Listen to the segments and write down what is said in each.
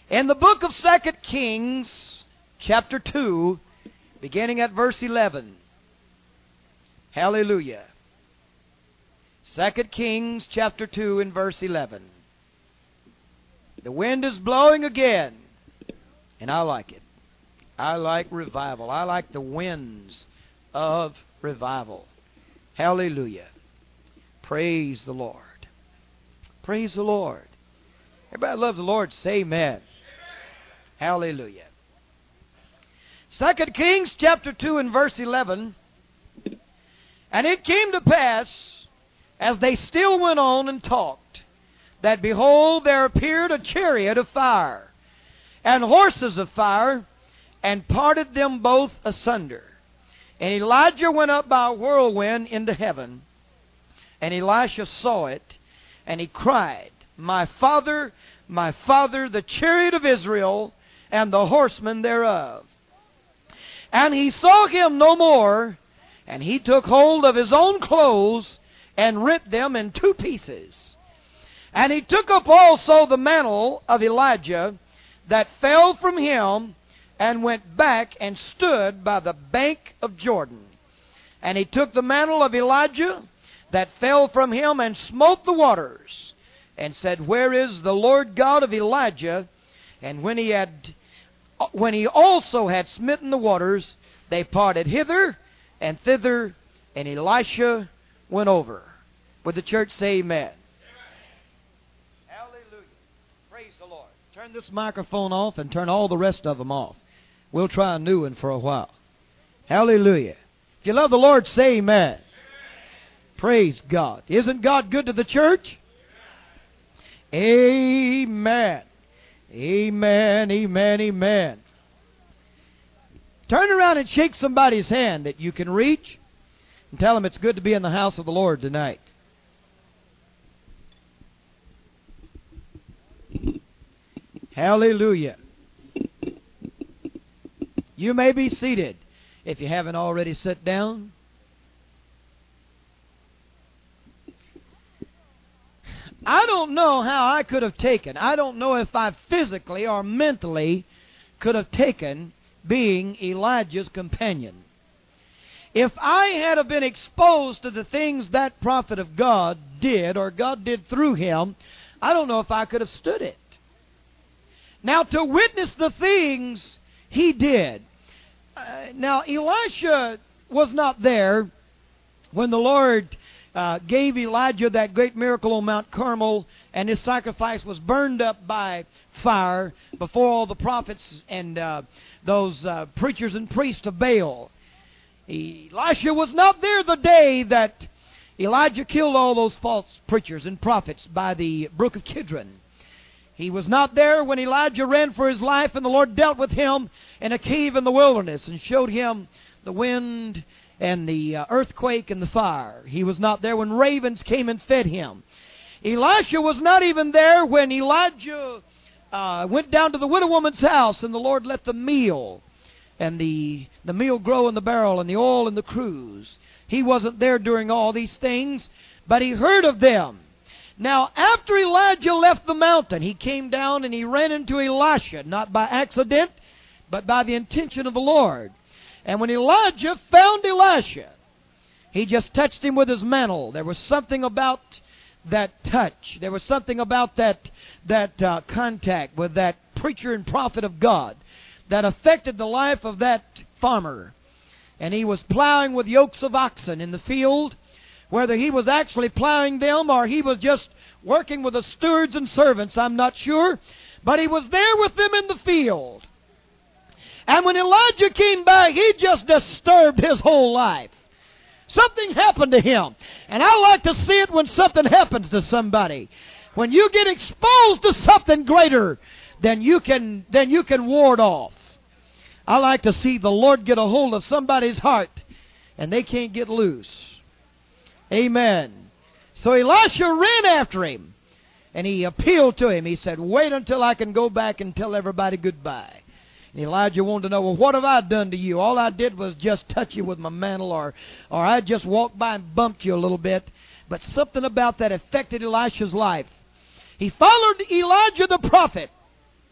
In the book of 2 Kings, chapter 2, beginning at verse 11. Hallelujah. 2 Kings, chapter 2, and verse 11. The wind is blowing again, and I like it. I like revival. I like the winds of revival. Hallelujah. Praise the Lord. Praise the Lord. Everybody loves the Lord. Say amen. Hallelujah. 2 Kings chapter 2 and verse 11. And it came to pass, as they still went on and talked, that behold, there appeared a chariot of fire, and horses of fire, and parted them both asunder. And Elijah went up by a whirlwind into heaven, and Elisha saw it, and he cried, my father, the chariot of Israel, and the horsemen thereof. And he saw him no more, and he took hold of his own clothes, and rent them in two pieces. And he took up also the mantle of Elijah that fell from him, and went back and stood by the bank of Jordan. And he took the mantle of Elijah that fell from him, and smote the waters, and said, where is the Lord God of Elijah? And when he also had smitten the waters, they parted hither and thither, and Elisha went over. Would the church say amen? Hallelujah. Praise the Lord. Turn this microphone off and turn all the rest of them off. We'll try a new one for a while. Hallelujah. If you love the Lord, say amen. Amen. Praise God. Isn't God good to the church? Amen. Amen, amen, amen. Turn around and shake somebody's hand that you can reach, and tell them it's good to be in the house of the Lord tonight. Hallelujah. You may be seated if you haven't already sat down. I don't know how I could have taken. I don't know if I physically or mentally could have taken being Elijah's companion. If I had been exposed to the things that prophet of God did, or God did through him, I don't know if I could have stood it. Now, to witness the things he did. Now, Elisha was not there when the Lord gave Elijah that great miracle on Mount Carmel, and his sacrifice was burned up by fire before all the prophets and those preachers and priests of Baal. Elisha was not there the day that Elijah killed all those false preachers and prophets by the brook of Kidron. He was not there when Elijah ran for his life and the Lord dealt with him in a cave in the wilderness and showed him the wind and the earthquake and the fire. He was not there when ravens came and fed him. Elisha was not even there when Elijah went down to the widow woman's house and the Lord let the meal and the meal grow in the barrel and the oil in the cruse. He wasn't there during all these things, but he heard of them. Now, after Elijah left the mountain, he came down and he ran into Elisha, not by accident, but by the intention of the Lord. And when Elijah found Elisha, he just touched him with his mantle. There was something about that touch. There was something about that contact with that preacher and prophet of God that affected the life of that farmer. And he was plowing with yokes of oxen in the field, whether he was actually plowing them or he was just working with the stewards and servants, I'm not sure. But he was there with them in the field. And when Elijah came back, he just disturbed his whole life. Something happened to him. And I like to see it when something happens to somebody. When you get exposed to something greater than you can ward off. I like to see the Lord get a hold of somebody's heart and they can't get loose. Amen. So Elisha ran after him and he appealed to him. He said, wait until I can go back and tell everybody goodbye. And Elijah wanted to know, well, what have I done to you? All I did was just touch you with my mantle, or I just walked by and bumped you a little bit. But something about that affected Elisha's life. He followed Elijah the prophet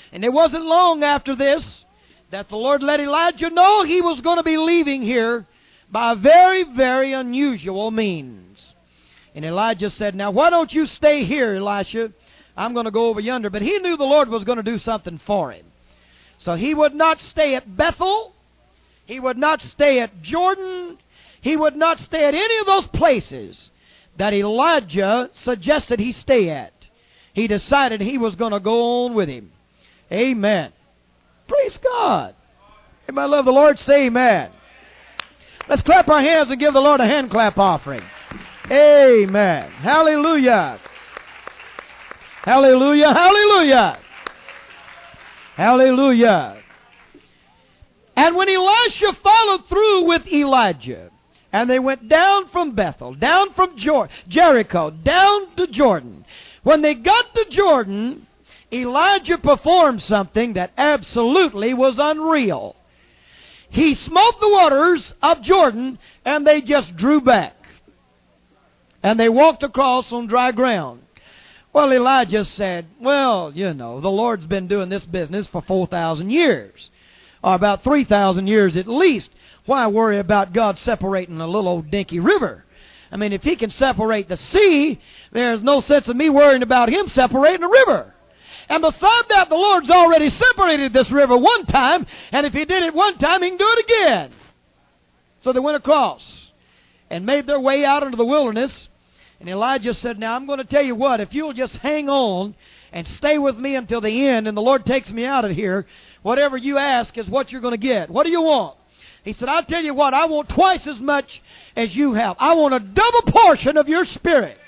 And it wasn't long after this that the Lord let Elijah know he was going to be leaving here by very, very unusual means. And Elijah said, now why don't you stay here, Elisha? I'm going to go over yonder. But he knew the Lord was going to do something for him. So he would not stay at Bethel. He would not stay at Jordan. He would not stay at any of those places that Elijah suggested he stay at. He decided he was going to go on with him. Amen. Praise God. Anybody love the Lord? Say amen. Let's clap our hands and give the Lord a hand clap offering. Amen. Hallelujah. Hallelujah. Hallelujah. Hallelujah. And when Elisha followed through with Elijah, and they went down from Bethel, down from Jericho, down to Jordan. When they got to Jordan, Elijah performed something that absolutely was unreal. He smote the waters of Jordan, and they just drew back. And they walked across on dry ground. Well, Elijah said, well, you know, the Lord's been doing this business for 4,000 years. Or about 3,000 years at least. Why worry about God separating a little old dinky river? I mean, if He can separate the sea, there's no sense of me worrying about Him separating a river. And beside that, the Lord's already separated this river one time, and if He did it one time, He can do it again. So they went across and made their way out into the wilderness. And Elijah said, now I'm going to tell you what, if you'll just hang on and stay with me until the end, and the Lord takes me out of here, whatever you ask is what you're going to get. What do you want? He said, I'll tell you what, I want twice as much as you have. I want a double portion of your spirit.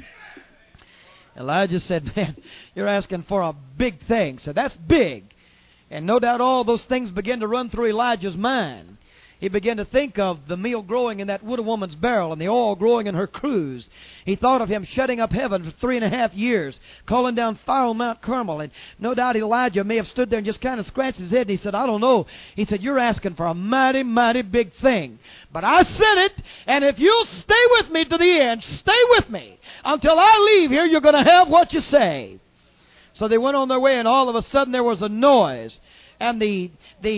Elijah said, man, you're asking for a big thing. So that's big. And no doubt all those things began to run through Elijah's mind. He began to think of the meal growing in that widow woman's barrel and the oil growing in her cruse. He thought of him shutting up heaven for 3.5 years, calling down fire on Mount Carmel. And no doubt Elijah may have stood there and just kind of scratched his head. And he said, I don't know. He said, you're asking for a mighty, mighty big thing. But I said it, and if you'll stay with me to the end, stay with me until I leave here, you're going to have what you say. So they went on their way, and all of a sudden there was a noise. And the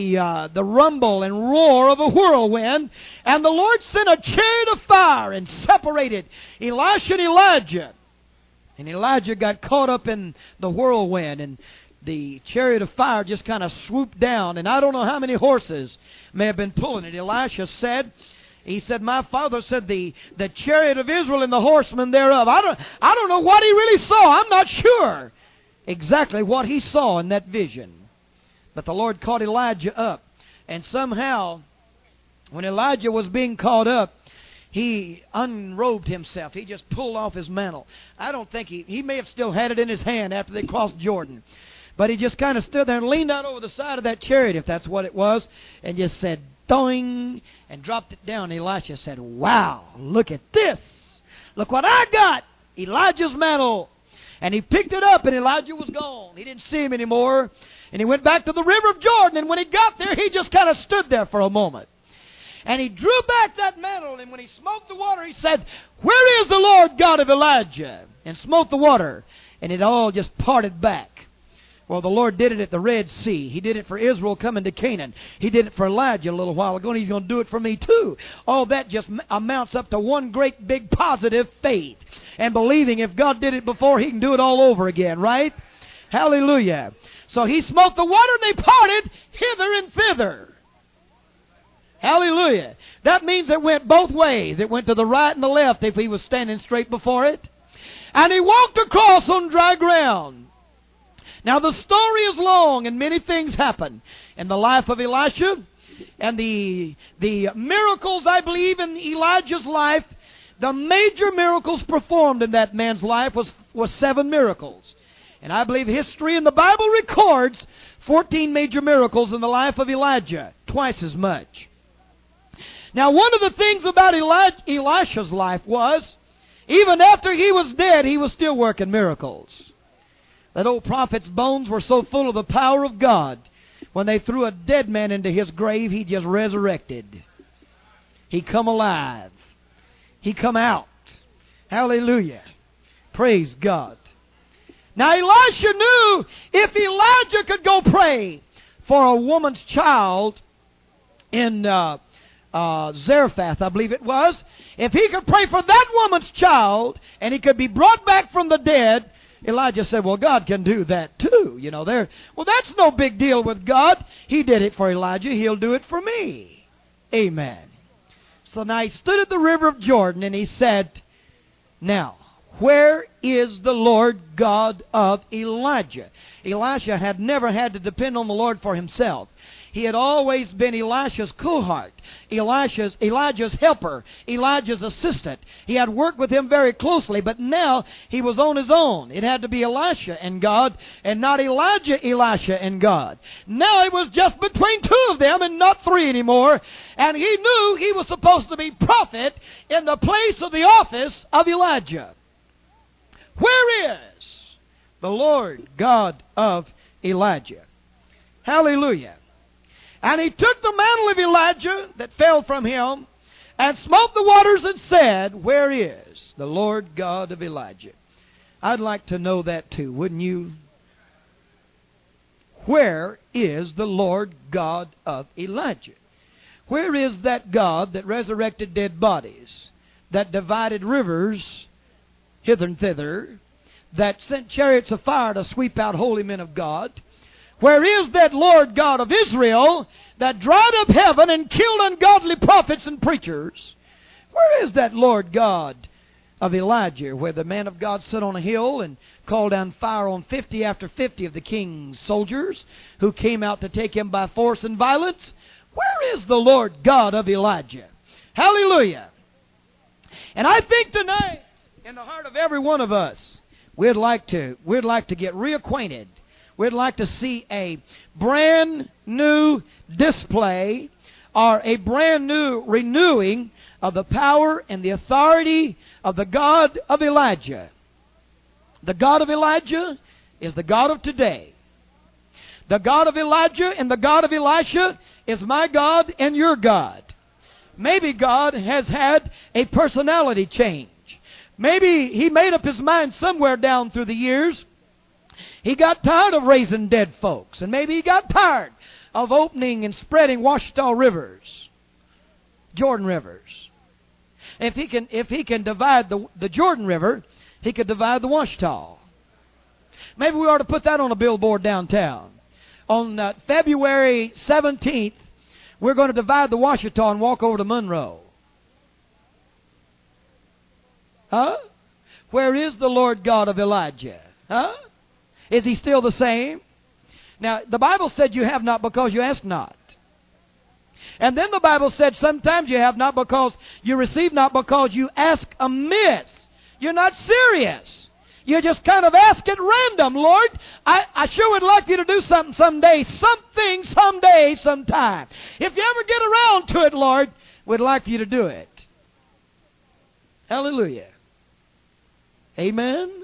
rumble and roar of a whirlwind. And the Lord sent a chariot of fire and separated Elisha and Elijah. And Elijah got caught up in the whirlwind. And the chariot of fire just kind of swooped down. And I don't know how many horses may have been pulling it. Elisha said, my father said the chariot of Israel and the horsemen thereof. I don't know what he really saw. I'm not sure exactly what he saw in that vision. But the Lord caught Elijah up. And somehow, when Elijah was being caught up, he unrobed himself. He just pulled off his mantle. I don't think he may have still had it in his hand after they crossed Jordan. But he just kind of stood there and leaned out over the side of that chariot, if that's what it was, and just said, doing, and dropped it down. Elisha said, wow, look at this. Look what I got. Elijah's mantle. And he picked it up, and Elijah was gone. He didn't see him anymore. And he went back to the river of Jordan, and when he got there, he just kind of stood there for a moment. And he drew back that mantle, and when he smote the water, he said, where is the Lord God of Elijah? And smote the water, and it all just parted back. Well, the Lord did it at the Red Sea. He did it for Israel coming to Canaan. He did it for Elijah a little while ago, and He's going to do it for me too. All that just amounts up to one great big positive faith. And believing if God did it before, He can do it all over again, right? Hallelujah. So He smote the water, and they parted hither and thither. Hallelujah. That means it went both ways. It went to the right and the left if he was standing straight before it. And he walked across on dry ground. Now the story is long and many things happen in the life of Elisha. And the miracles, I believe, in Elijah's life, the major miracles performed in that man's life was 7 miracles. And I believe history in the Bible records 14 major miracles in the life of Elijah, twice as much. Now one of the things about Elisha's life was, even after he was dead, he was still working miracles. That old prophet's bones were so full of the power of God, when they threw a dead man into his grave, he just resurrected. He come alive. He come out. Hallelujah. Praise God. Now Elisha knew if Elijah could go pray for a woman's child in Zarephath, I believe it was, if he could pray for that woman's child and he could be brought back from the dead, Elijah said, well, God can do that too. You know, well, that's no big deal with God. He did it for Elijah. He'll do it for me. Amen. So now he stood at the river of Jordan and he said, now, where is the Lord God of Elijah? Elisha had never had to depend on the Lord for himself. He had always been Elisha's cohort, Elijah's helper, Elijah's assistant. He had worked with him very closely, but now he was on his own. It had to be Elisha and God, and not Elijah, Elisha and God. Now it was just between two of them and not three anymore. And he knew he was supposed to be prophet in the place of the office of Elijah. Where is the Lord God of Elijah? Hallelujah. And he took the mantle of Elijah that fell from him and smote the waters and said, where is the Lord God of Elijah? I'd like to know that too, wouldn't you? Where is the Lord God of Elijah? Where is that God that resurrected dead bodies, that divided rivers hither and thither, that sent chariots of fire to sweep out holy men of God? Where is that Lord God of Israel that dried up heaven and killed ungodly prophets and preachers? Where is that Lord God of Elijah, where the man of God stood on a hill and called down fire on 50 after 50 of the king's soldiers who came out to take him by force and violence? Where is the Lord God of Elijah? Hallelujah. And I think tonight, in the heart of every one of us, we'd like to get reacquainted. We'd like to see a brand new display or a brand new renewing of the power and the authority of the God of Elijah. The God of Elijah is the God of today. The God of Elijah and the God of Elisha is my God and your God. Maybe God has had a personality change. Maybe He made up His mind somewhere down through the years. He got tired of raising dead folks. And maybe He got tired of opening and spreading Washita rivers, Jordan rivers. If he can divide the Jordan River, He could divide the Washita. Maybe we ought to put that on a billboard downtown. On February 17th, we're going to divide the Washita and walk over to Monroe. Huh? Where is the Lord God of Elijah? Huh? Is He still the same? Now, the Bible said you have not because you ask not. And then the Bible said sometimes you have not because you receive not because you ask amiss. You're not serious. You just kind of ask at random. Lord, I sure would like you to do something someday. Something someday, sometime. If you ever get around to it, Lord, we'd like for you to do it. Hallelujah. Amen.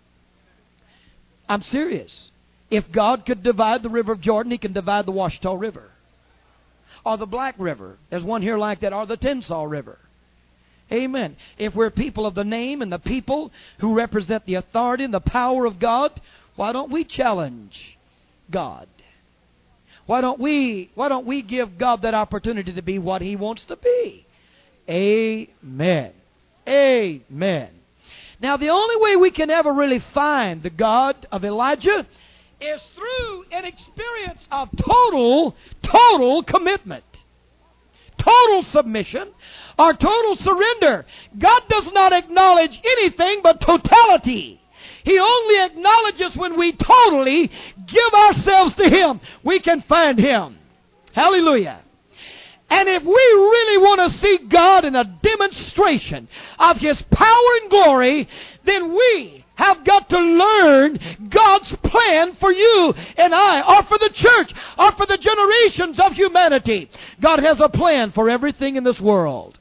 I'm serious. If God could divide the river of Jordan, He can divide the Washita River. Or the Black River. There's one here like that. Or the Tensas River. Amen. If we're people of the name and the people who represent the authority and the power of God, why don't we challenge God? Why don't we give God that opportunity to be what He wants to be? Amen. Amen. Now, the only way we can ever really find the God of Elijah is through an experience of total commitment. Total submission or total surrender. God does not acknowledge anything but totality. He only acknowledges when we totally give ourselves to Him. We can find Him. Hallelujah. And if we really want to see God in a demonstration of His power and glory, then we have got to learn God's plan for you and I, or for the church, or for the generations of humanity. God has a plan for everything in this world.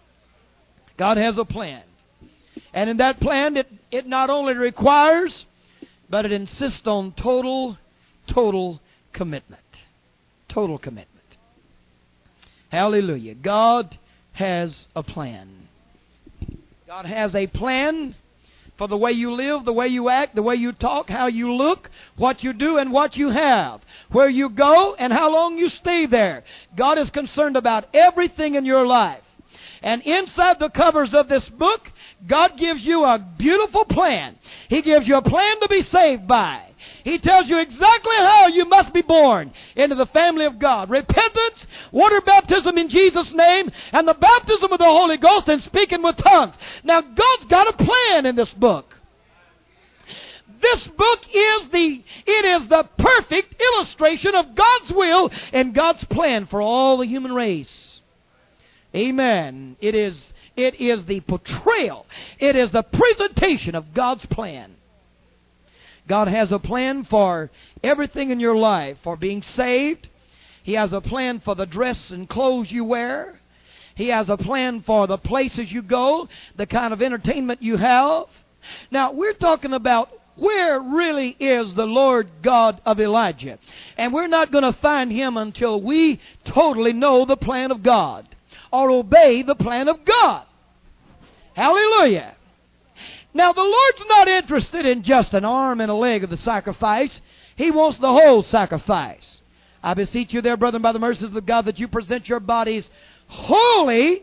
God has a plan. And in that plan, it not only requires, but it insists on total commitment. Total commitment. Hallelujah. God has a plan. God has a plan for the way you live, the way you act, the way you talk, how you look, what you do, and what you have, where you go, and how long you stay there. God is concerned about everything in your life. And inside the covers of this book, God gives you a beautiful plan. He gives you a plan to be saved by. He tells you exactly how you must be born into the family of God. Repentance, water baptism in Jesus' name, and the baptism of the Holy Ghost and speaking with tongues. Now, God's got a plan in this book. This book is the perfect illustration of God's will and God's plan for all the human race. Amen. It is the portrayal. It is the presentation of God's plan. God has a plan for everything in your life, for being saved. He has a plan for the dress and clothes you wear. He has a plan for the places you go, the kind of entertainment you have. Now, we're talking about where really is the Lord God of Elijah. And we're not going to find Him until we totally know the plan of God, or obey the plan of God. Hallelujah. Now, the Lord's not interested in just an arm and a leg of the sacrifice. He wants the whole sacrifice. I beseech you, there, brethren, by the mercies of God, that you present your bodies holy,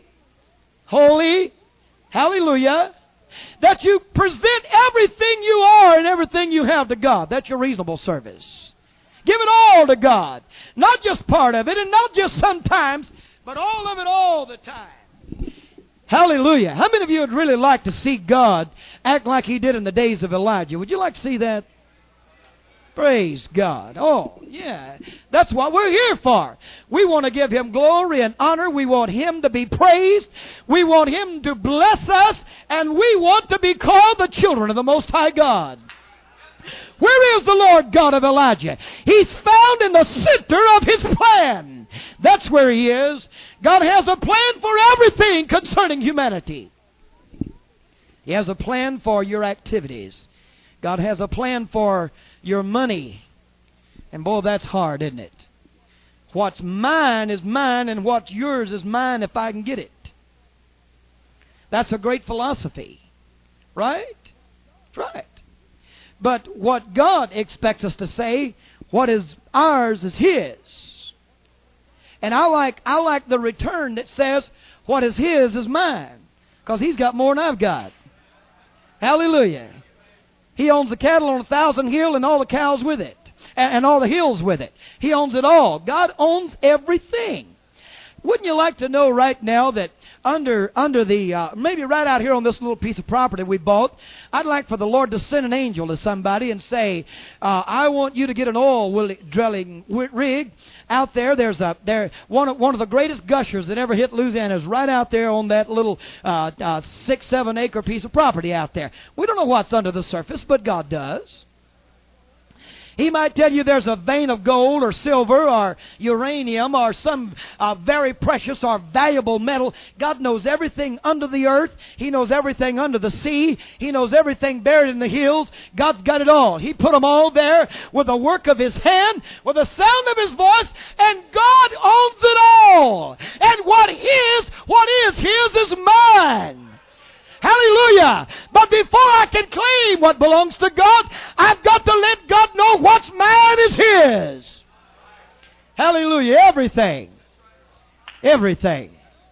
hallelujah, that you present everything you are and everything you have to God. That's your reasonable service. Give it all to God. Not just part of it, and not just sometimes, but all of it all the time. Hallelujah. How many of you would really like to see God act like He did in the days of Elijah? Would you like to see that? Praise God. Oh, yeah. That's what we're here for. We want to give Him glory and honor. We want Him to be praised. We want Him to bless us. And we want to be called the children of the Most High God. Where is the Lord God of Elijah? He's found in the center of His plan. That's where He is. God has a plan for everything concerning humanity. He has a plan for your activities. God has a plan for your money. And boy, that's hard, isn't it? What's mine is mine, and what's yours is mine if I can get it. That's a great philosophy. Right? That's right. But what God expects us to say, what is ours is His. And I like the return that says, what is His is mine. Because He's got more than I've got. Hallelujah. He owns the cattle on 1,000 hills and all the cows with it. And all the hills with it. He owns it all. God owns everything. Wouldn't you like to know right now that under the, maybe right out here on this little piece of property we bought, I'd like for the Lord to send an angel to somebody and say, I want you to get an oil drilling rig out there. There's one of the greatest gushers that ever hit Louisiana is right out there on that little 6-7 acre piece of property out there. We don't know what's under the surface, but God does. He might tell you there's a vein of gold or silver or uranium or some very precious or valuable metal. God knows everything under the earth. He knows everything under the sea. He knows everything buried in the hills. God's got it all. He put them all there with the work of His hand, with the sound of His voice, and God owns it all. And what is His is mine. Hallelujah. But before I can claim what belongs to God, I've got to let God know what's mine is His. Hallelujah. Everything. Everything.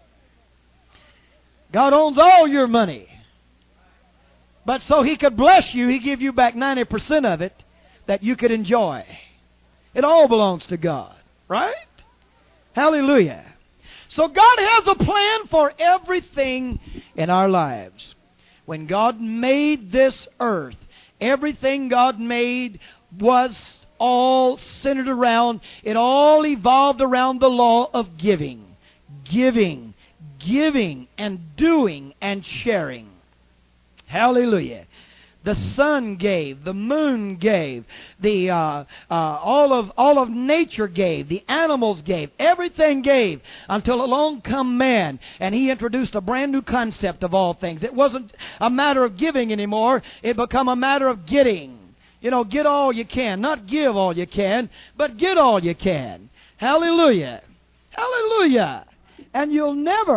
God owns all your money. But so He could bless you, He give you back 90% of it that you could enjoy. It all belongs to God. Right? Hallelujah. So God has a plan for everything in our lives. When God made this earth, everything God made was all centered around, it all evolved around the law of giving. Giving and doing and sharing. Hallelujah. The sun gave, the moon gave, all of nature gave, the animals gave, everything gave, until along come man, and he introduced a brand new concept of all things. It wasn't a matter of giving anymore; it became a matter of getting. You know, get all you can, not give all you can, but get all you can. Hallelujah, hallelujah! And you'll never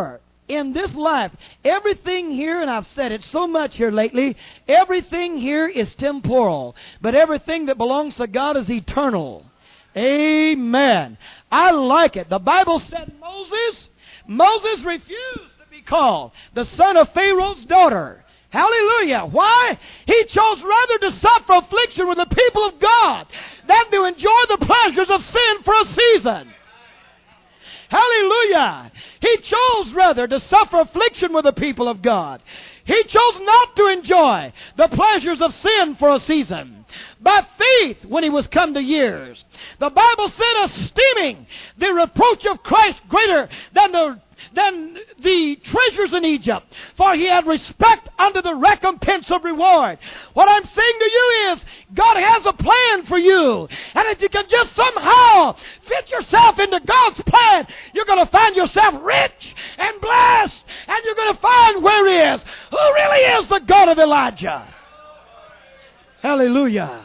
in this life, everything here, and I've said it so much here lately, everything here is temporal, but everything that belongs to God is eternal. Amen. I like it. The Bible said Moses refused to be called the son of Pharaoh's daughter. Hallelujah. Why? He chose rather to suffer affliction with the people of God than to enjoy the pleasures of sin for a season. Hallelujah. He chose rather to suffer affliction with the people of God. He chose not to enjoy the pleasures of sin for a season. By faith, when he was come to years, the Bible said, esteeming the reproach of Christ greater than the treasures in Egypt, for he had respect unto the recompense of reward. What I'm saying to you is, God has a plan for you. And if you can just somehow fit yourself into God's plan, you're going to find yourself rich and blessed. And you're going to find where he is. Who really is the God of Elijah? Hallelujah.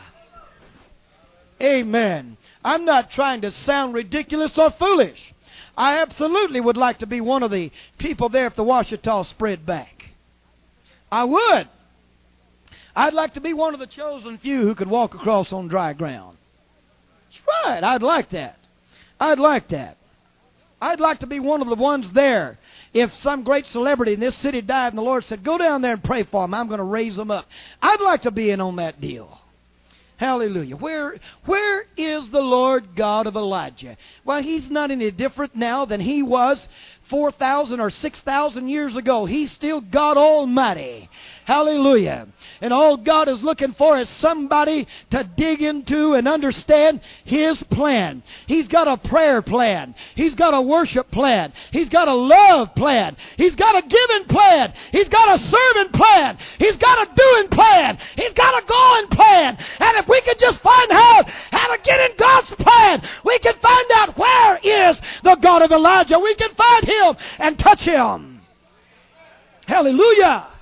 Amen. I'm not trying to sound ridiculous or foolish. I absolutely would like to be one of the people there if the Ouachita spread back. I would. I'd like to be one of the chosen few who could walk across on dry ground. That's right. I'd like that. I'd like that. I'd like to be one of the ones there. If some great celebrity in this city died and the Lord said, go down there and pray for him, I'm going to raise them up. I'd like to be in on that deal. Hallelujah. Where is the Lord God of Elijah? Well, he's not any different now than he was 4,000 or 6,000 years ago. He's still God Almighty. Hallelujah. And all God is looking for is somebody to dig into and understand his plan. He's got a prayer plan. He's got a worship plan. He's got a love plan. He's got a giving plan. He's got a serving plan. He's got a doing plan. He's got a going plan. And if we can just find out how to get in God's plan, we can find out where is the God of Elijah. We can find him and touch him. Hallelujah.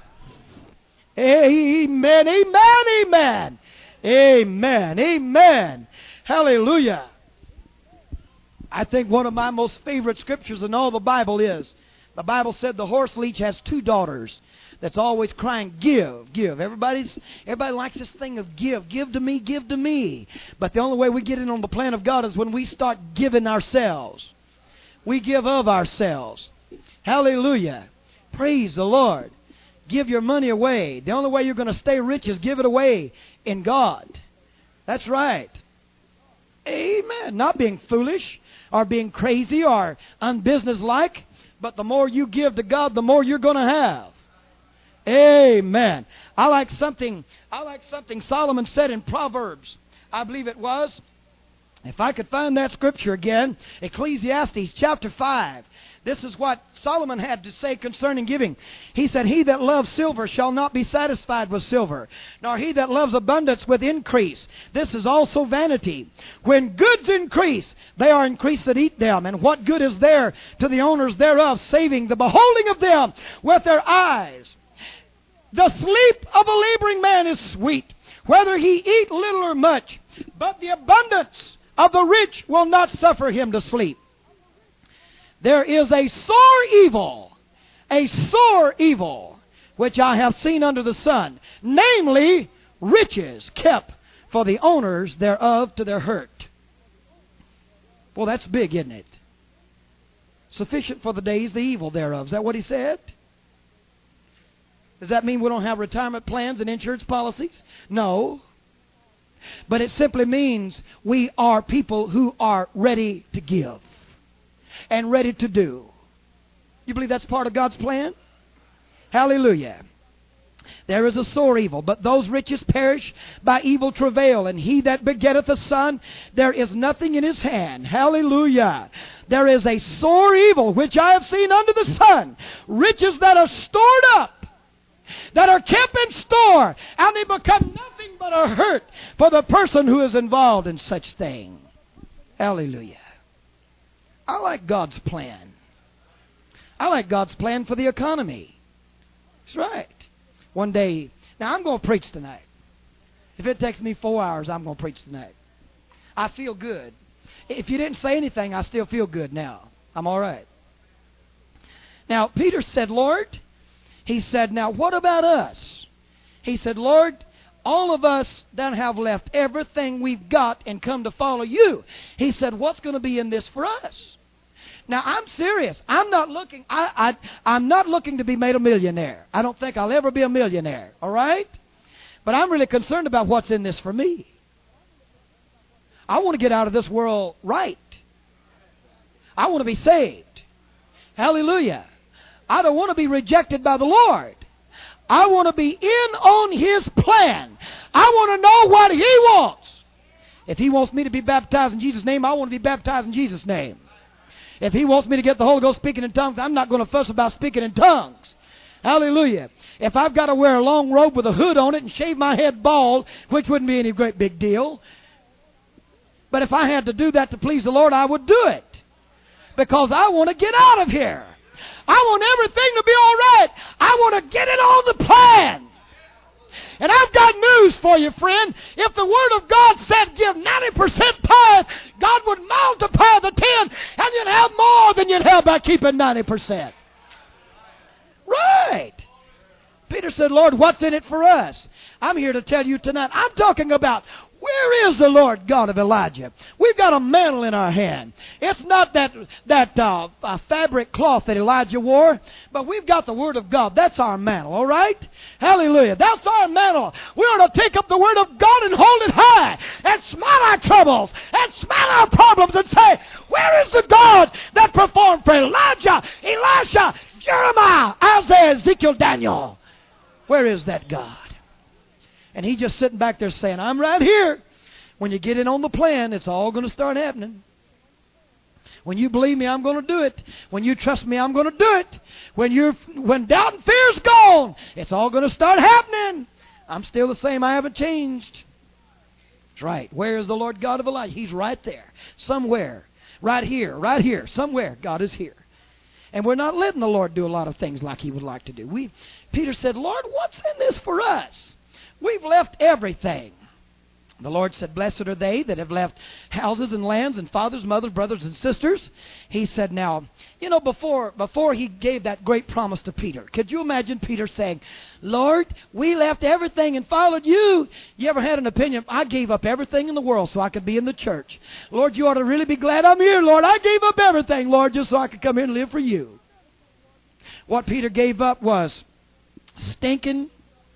Amen, amen, amen. Amen, amen. Hallelujah. I think one of my most favorite scriptures in all the Bible is, the Bible said the horse leech has two daughters that's always crying, give, give. Everybody likes this thing of give to me, give to me. But the only way we get in on the plan of God is when we start giving ourselves. We give of ourselves. Hallelujah. Praise the Lord. Give your money away. The only way you're going to stay rich is give it away in God. That's right. Amen. Not being foolish or being crazy or unbusinesslike, but the more you give to God, the more you're going to have. Amen. I like something Solomon said in Proverbs. I believe it was. If I could find that scripture again, Ecclesiastes chapter 5. This is what Solomon had to say concerning giving. He said, he that loves silver shall not be satisfied with silver, nor he that loves abundance with increase. This is also vanity. When goods increase, they are increased that eat them. And what good is there to the owners thereof, saving the beholding of them with their eyes? The sleep of a laboring man is sweet, whether he eat little or much. But the abundance of the rich will not suffer him to sleep. There is a sore evil, which I have seen under the sun, namely riches kept for the owners thereof to their hurt. Well, that's big, isn't it? Sufficient for the days, the evil thereof. Is that what he said? Does that mean we don't have retirement plans and insurance policies? No. But it simply means we are people who are ready to give and ready to do. You believe that's part of God's plan? Hallelujah. There is a sore evil, but those riches perish by evil travail, and he that begetteth a son, there is nothing in his hand. Hallelujah. There is a sore evil, which I have seen under the sun, riches that are stored up, that are kept in store, and they become nothing but a hurt for the person who is involved in such thing. Hallelujah. I like God's plan. I like God's plan for the economy. That's right. One day, now I'm going to preach tonight. If it takes me 4 hours, I'm going to preach tonight. I feel good. If you didn't say anything, I still feel good now. I'm all right. Now, Peter said, Lord, he said, now what about us? He said, Lord, all of us that have left everything we've got and come to follow you. He said, what's going to be in this for us? Now, I'm serious. I'm not looking to be made a millionaire. I don't think I'll ever be a millionaire, all right? But I'm really concerned about what's in this for me. I want to get out of this world right. I want to be saved. Hallelujah. I don't want to be rejected by the Lord. I want to be in on His plan. I want to know what He wants. If He wants me to be baptized in Jesus' name, I want to be baptized in Jesus' name. If He wants me to get the Holy Ghost speaking in tongues, I'm not going to fuss about speaking in tongues. Hallelujah. If I've got to wear a long robe with a hood on it and shave my head bald, which wouldn't be any great big deal. But if I had to do that to please the Lord, I would do it. Because I want to get out of here. I want everything to be all right. I want to get it on the plan. And I've got news for you, friend. If the Word of God said give 90% tithe, God would multiply the 10, and you'd have more than you'd have by keeping 90%. Right. Peter said, Lord, what's in it for us? I'm here to tell you tonight, I'm talking about, where is the Lord God of Elijah? We've got a mantle in our hand. It's not that fabric cloth that Elijah wore, but we've got the Word of God. That's our mantle, all right? Hallelujah. That's our mantle. We ought to take up the Word of God and hold it high and smile our troubles and smile our problems and say, where is the God that performed for Elijah, Elisha, Jeremiah, Isaiah, Ezekiel, Daniel? Where is that God? And he's just sitting back there saying, I'm right here. When you get in on the plan, it's all going to start happening. When you believe me, I'm going to do it. When you trust me, I'm going to do it. When doubt and fear's gone, it's all going to start happening. I'm still the same. I haven't changed. That's right. Where is the Lord God of Elijah? He's right there. Somewhere. Right here. Somewhere. God is here. And we're not letting the Lord do a lot of things like He would like to do. Peter said, Lord, what's in this for us? We've left everything. The Lord said, blessed are they that have left houses and lands and fathers, mothers, brothers, and sisters. He said, now, before He gave that great promise to Peter, could you imagine Peter saying, Lord, we left everything and followed you. You ever had an opinion? I gave up everything in the world so I could be in the church. Lord, you ought to really be glad I'm here, Lord. I gave up everything, Lord, just so I could come here and live for you. What Peter gave up was stinking,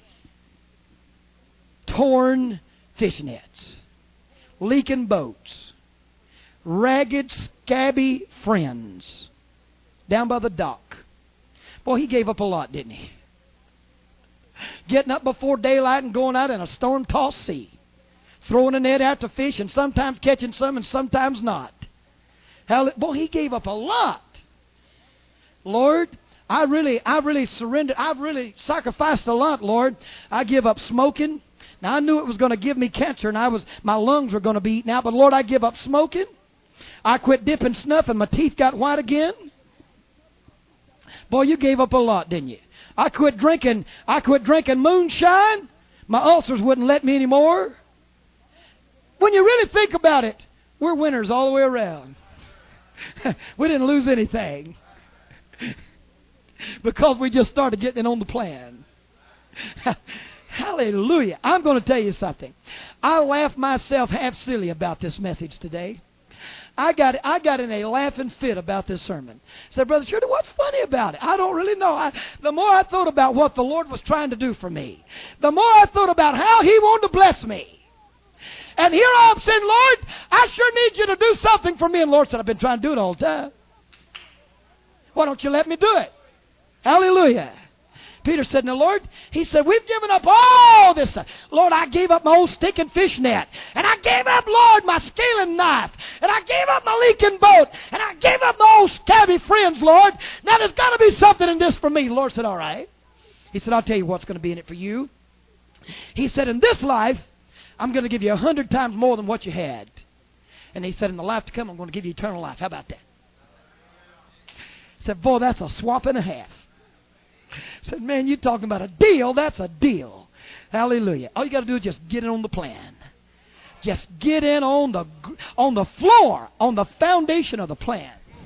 torn fish nets, leaking boats, ragged, scabby friends down by the dock. Boy, he gave up a lot, didn't he? Getting up before daylight and going out in a storm-tossed sea, throwing a net out to fish and sometimes catching some and sometimes not. Boy, he gave up a lot. Lord, I really surrendered. I've really sacrificed a lot, Lord. I give up smoking. Now, I knew it was going to give me cancer and my lungs were going to be eaten out. But, Lord, I give up smoking. I quit dipping snuff and my teeth got white again. Boy, you gave up a lot, didn't you? I quit drinking moonshine. My ulcers wouldn't let me anymore. When you really think about it, we're winners all the way around. We didn't lose anything. Because we just started getting on the plan. Hallelujah. I'm going to tell you something. I laughed myself half silly about this message today. I got in a laughing fit about this sermon. I said, Brother Shirley, what's funny about it? I don't really know. The more I thought about what the Lord was trying to do for me, the more I thought about how He wanted to bless me. And here I'm saying, Lord, I sure need you to do something for me. And the Lord said, I've been trying to do it all the time. Why don't you let me do it? Hallelujah. Peter said, now, Lord, he said, we've given up all this stuff. Lord, I gave up my old stinking fish net. And I gave up, Lord, my scaling knife. And I gave up my leaking boat. And I gave up my old scabby friends, Lord. Now, there's got to be something in this for me. The Lord said, all right. He said, I'll tell you what's going to be in it for you. He said, in this life, I'm going to give you 100 times more than what you had. And he said, in the life to come, I'm going to give you eternal life. How about that? He said, boy, that's a swap and a half. Said, man, you're talking about a deal. That's a deal. Hallelujah. All you got to do is just get in on the plan. Just get in on the floor, on the foundation of the plan.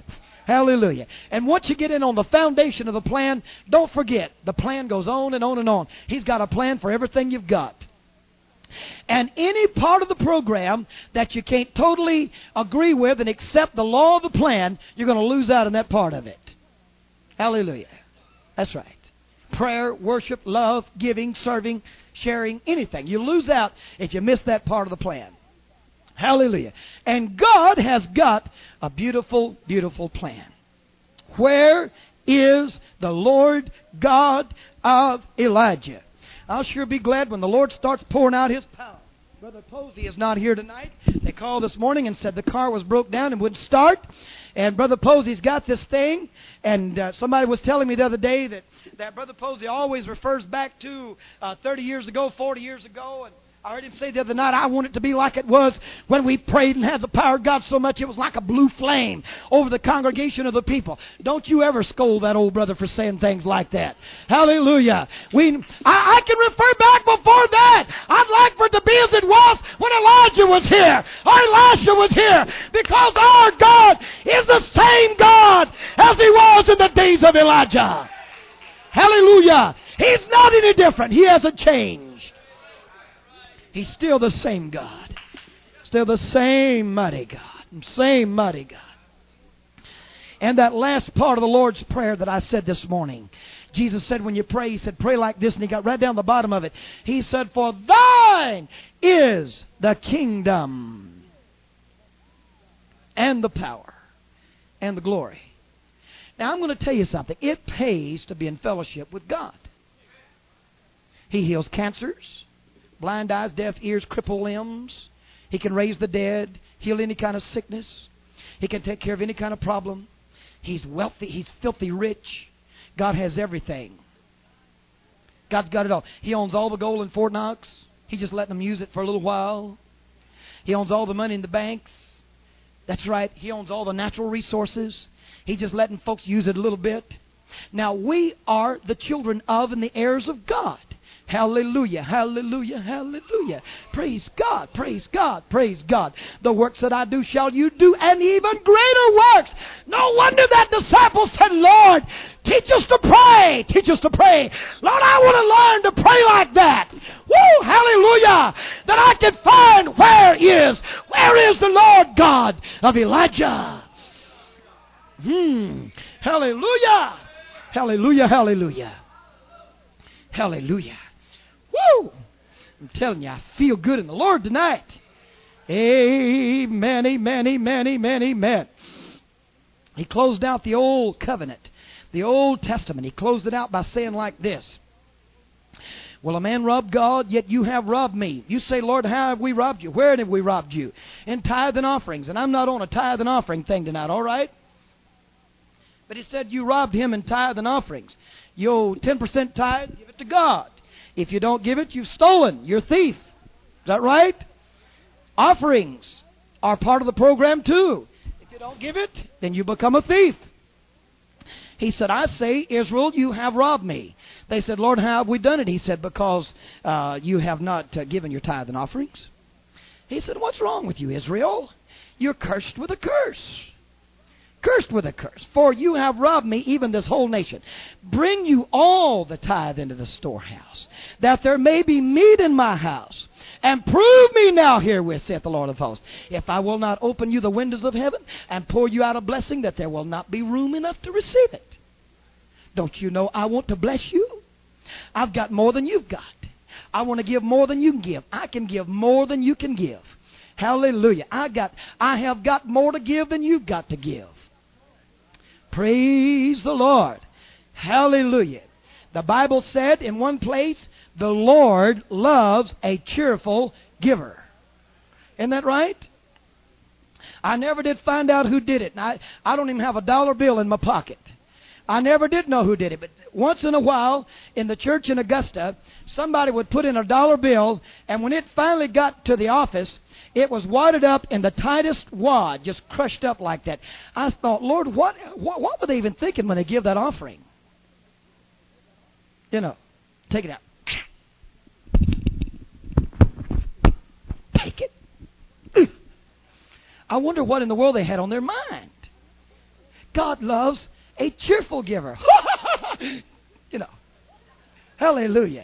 Hallelujah. And once you get in on the foundation of the plan, don't forget, the plan goes on and on and on. He's got a plan for everything you've got. And any part of the program that you can't totally agree with and accept the law of the plan, you're going to lose out on that part of it. Hallelujah. That's right. Prayer, worship, love, giving, serving, sharing, anything. You lose out if you miss that part of the plan. Hallelujah. And God has got a beautiful, beautiful plan. Where is the Lord God of Elijah? I'll sure be glad when the Lord starts pouring out His power. Brother Posey is not here tonight. They called this morning and said the car was broke down and wouldn't start. And Brother Posey's got this thing. And somebody was telling me the other day that Brother Posey always refers back to 30 years ago, 40 years ago. And I heard him say the other night, I want it to be like it was when we prayed and had the power of God so much it was like a blue flame over the congregation of the people. Don't you ever scold that old brother for saying things like that. Hallelujah. I can refer back before that. I'd like for it to be as it was when Elijah was here or Elisha was here, because our God is the same God as He was in the days of Elijah. Hallelujah. He's not any different. He hasn't changed. He's still the same God. Still the same mighty God. Same mighty God. And that last part of the Lord's Prayer that I said this morning, Jesus said when you pray, He said, pray like this, and He got right down the bottom of it. He said, for thine is the kingdom and the power and the glory. Now I'm going to tell you something. It pays to be in fellowship with God. He heals cancers, blind eyes, deaf ears, crippled limbs. He can raise the dead, heal any kind of sickness. He can take care of any kind of problem. He's wealthy. He's filthy rich. God has everything. God's got it all. He owns all the gold in Fort Knox. He's just letting them use it for a little while. He owns all the money in the banks. That's right. He owns all the natural resources. He's just letting folks use it a little bit. Now, we are the children of and the heirs of God. Hallelujah, hallelujah, hallelujah. Praise God, praise God, praise God. The works that I do shall you do, and even greater works. No wonder that disciple said, Lord, teach us to pray. Teach us to pray. Lord, I want to learn to pray like that. Woo, hallelujah. That I can find where is the Lord God of Elijah. Hallelujah, hallelujah, hallelujah. Hallelujah. Woo! I'm telling you, I feel good in the Lord tonight. Amen, amen, amen, amen, amen. He closed out the Old Covenant, the Old Testament. He closed it out by saying like this. Will a man rob God? Yet you have robbed me. You say, Lord, how have we robbed you? Where have we robbed you? In tithe and offerings. And I'm not on a tithe and offering thing tonight, all right? But He said you robbed Him in tithe and offerings. You owe 10% tithe, give it to God. If you don't give it, you've stolen. You're a thief. Is that right? Offerings are part of the program too. If you don't give it, then you become a thief. He said, I say, Israel, you have robbed me. They said, Lord, how have we done it? He said, because you have not given your tithe and offerings. He said, what's wrong with you, Israel? You're cursed with a curse. Cursed with a curse, for you have robbed me, even this whole nation. Bring you all the tithe into the storehouse, that there may be meat in my house. And prove me now herewith, saith the Lord of hosts, if I will not open you the windows of heaven and pour you out a blessing, that there will not be room enough to receive it. Don't you know I want to bless you? I've got more than you've got. I want to give more than you can give. I can give more than you can give. Hallelujah. I have got more to give than you've got to give. Praise the Lord. Hallelujah. The Bible said in one place, the Lord loves a cheerful giver. Isn't that right? I never did find out who did it. I don't even have a dollar bill in my pocket. I never did know who did it. But once in a while, in the church in Augusta, somebody would put in a dollar bill, and when it finally got to the office, it was wadded up in the tightest wad, just crushed up like that. I thought, Lord, what were they even thinking when they give that offering? You know, take it out. Take it. I wonder what in the world they had on their mind. God loves a cheerful giver. You know. Hallelujah.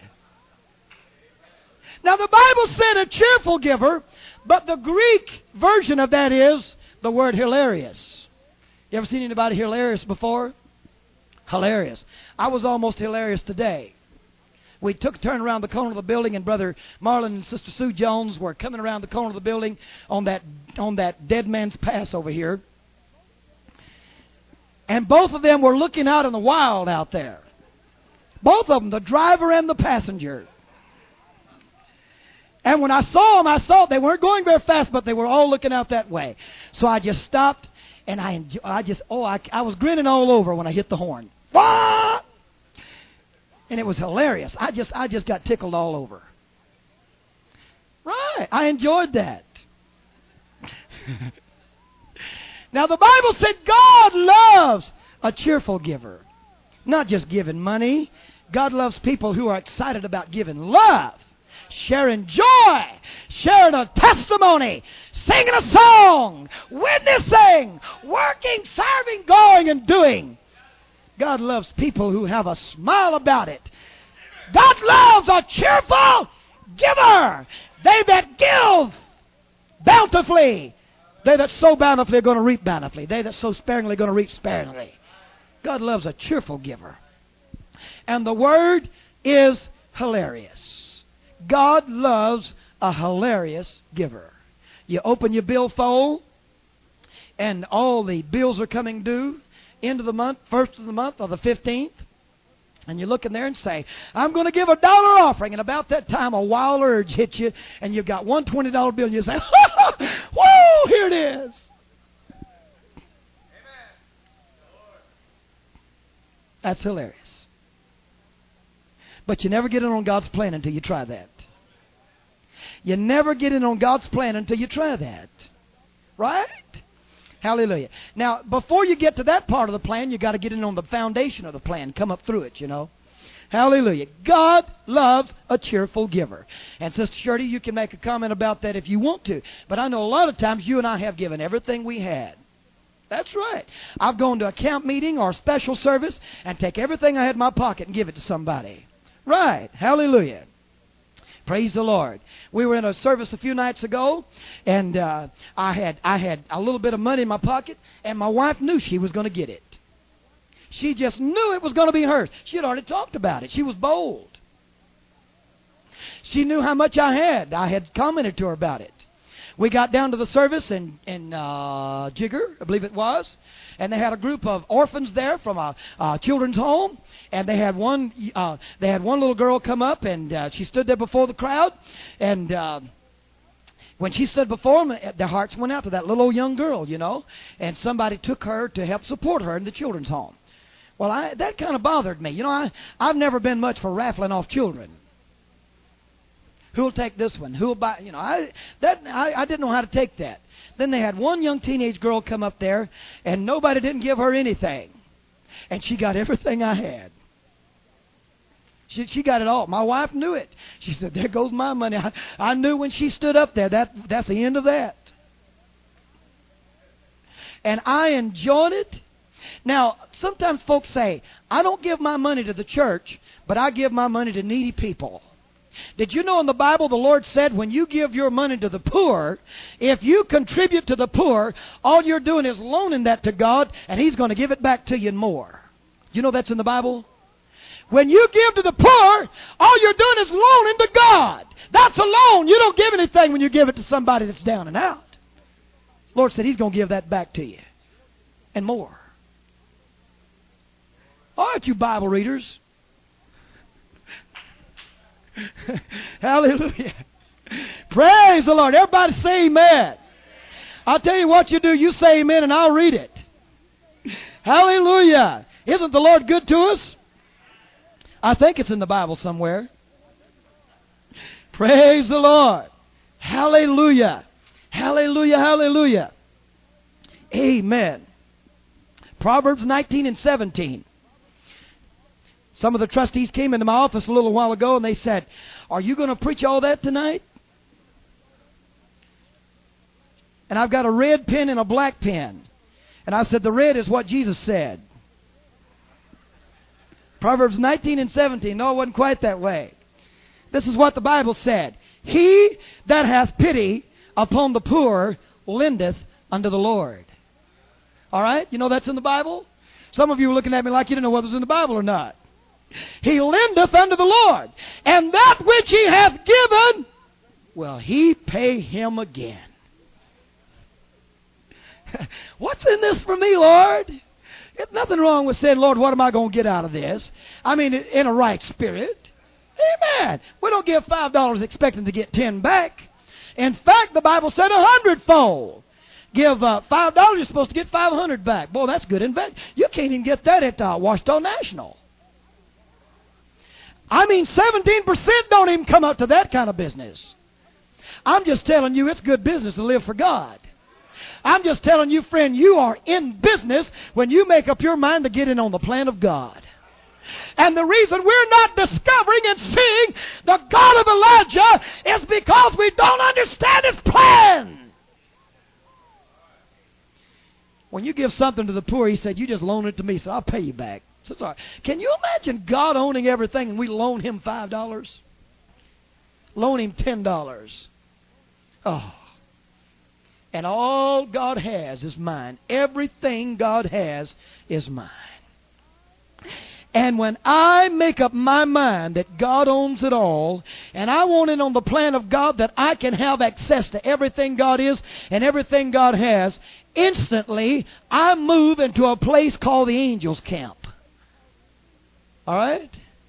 Now the Bible said a cheerful giver, but the Greek version of that is the word hilarious. You ever seen anybody hilarious before? Hilarious. I was almost hilarious today. We took a turn around the corner of the building, and Brother Marlon and Sister Sue Jones were coming around the corner of the building on that dead man's pass over here. And both of them were looking out in the wild out there. Both of them, the driver and the passenger. And when I saw them, I saw they weren't going very fast, but they were all looking out that way. So I just stopped, and I was grinning all over when I hit the horn. Wah! And it was hilarious. I just got tickled all over. Right. I enjoyed that. Now the Bible said God loves a cheerful giver. Not just giving money. God loves people who are excited about giving love, sharing joy, sharing a testimony, singing a song, witnessing, working, serving, going, and doing. God loves people who have a smile about it. God loves a cheerful giver. They that give bountifully. They that sow bountifully are going to reap bountifully. They that sow sparingly are going to reap sparingly. God loves a cheerful giver. And the word is hilarious. God loves a hilarious giver. You open your billfold, and all the bills are coming due. End of the month, first of the month, or the 15th. And you look in there and say, I'm going to give $1 offering. And about that time, a wild urge hits you, and you've got one $20 bill, and you say, whoa, here it is. That's hilarious. But you never get in on God's plan until you try that. You never get in on God's plan until you try that. Right? Hallelujah. Now, before you get to that part of the plan, you've got to get in on the foundation of the plan. Come up through it, you know. Hallelujah. God loves a cheerful giver. And Sister Shirley, you can make a comment about that if you want to. But I know a lot of times you and I have given everything we had. That's right. I've gone to a camp meeting or a special service and take everything I had in my pocket and give it to somebody. Right. Hallelujah. Praise the Lord. We were in a service a few nights ago, and I had a little bit of money in my pocket, and my wife knew she was going to get it. She just knew it was going to be hers. She had already talked about it. She was bold. She knew how much I had. I had commented to her about it. We got down to the service in Jigger, I believe it was, and they had a group of orphans there from a children's home, and they had one little girl come up, and she stood there before the crowd, and when she stood before them, their hearts went out to that little old young girl, you know, and somebody took her to help support her in the children's home. Well, that kind of bothered me. You know, I've never been much for raffling off children. Who'll take this one? Who'll buy? You know, I didn't know how to take that. Then they had one young teenage girl come up there, and nobody didn't give her anything, and she got everything I had. She got it all. My wife knew it. She said, "There goes my money." I knew when she stood up there that's the end of that. And I enjoyed it. Now, sometimes folks say, "I don't give my money to the church, but I give my money to needy people." Did you know in the Bible the Lord said when you give your money to the poor, if you contribute to the poor, all you're doing is loaning that to God, and He's going to give it back to you and more. You know that's in the Bible? When you give to the poor, all you're doing is loaning to God. That's a loan. You don't give anything when you give it to somebody that's down and out. The Lord said He's going to give that back to you and more. All right, you Bible readers. Hallelujah. Praise the Lord. Everybody say amen. I'll tell you what you do. You say amen and I'll read it. Hallelujah. Isn't the Lord good to us? I think it's in the Bible somewhere. Praise the Lord. Hallelujah. Hallelujah. Hallelujah. Amen. Proverbs 19 and 17. Some of the trustees came into my office a little while ago and they said, "Are you going to preach all that tonight?" And I've got a red pen and a black pen. And I said, the red is what Jesus said. Proverbs 19 and 17. No, it wasn't quite that way. This is what the Bible said. He that hath pity upon the poor lendeth unto the Lord. All right? You know that's in the Bible? Some of you were looking at me like you didn't know whether it was in the Bible or not. He lendeth unto the Lord. And that which he hath given, will he pay him again. What's in this for me, Lord? There's nothing wrong with saying, Lord, what am I going to get out of this? I mean, in a right spirit. Amen. We don't give $5 expecting to get 10 back. In fact, the Bible said 100-fold. Give $5, you're supposed to get 500 back. Boy, that's good investment. You can't even get that at Washington National. I mean, 17% don't even come up to that kind of business. I'm just telling you, it's good business to live for God. I'm just telling you, friend, you are in business when you make up your mind to get in on the plan of God. And the reason we're not discovering and seeing the God of Elijah is because we don't understand His plan. When you give something to the poor, He said, you just loan it to me, so I'll pay you back. So sorry. Can you imagine God owning everything and we loan Him $5? Loan Him $10. Oh. And all God has is mine. Everything God has is mine. And when I make up my mind that God owns it all, and I want it on the plan of God that I can have access to everything God is and everything God has, instantly I move into a place called the angels' camp. All right?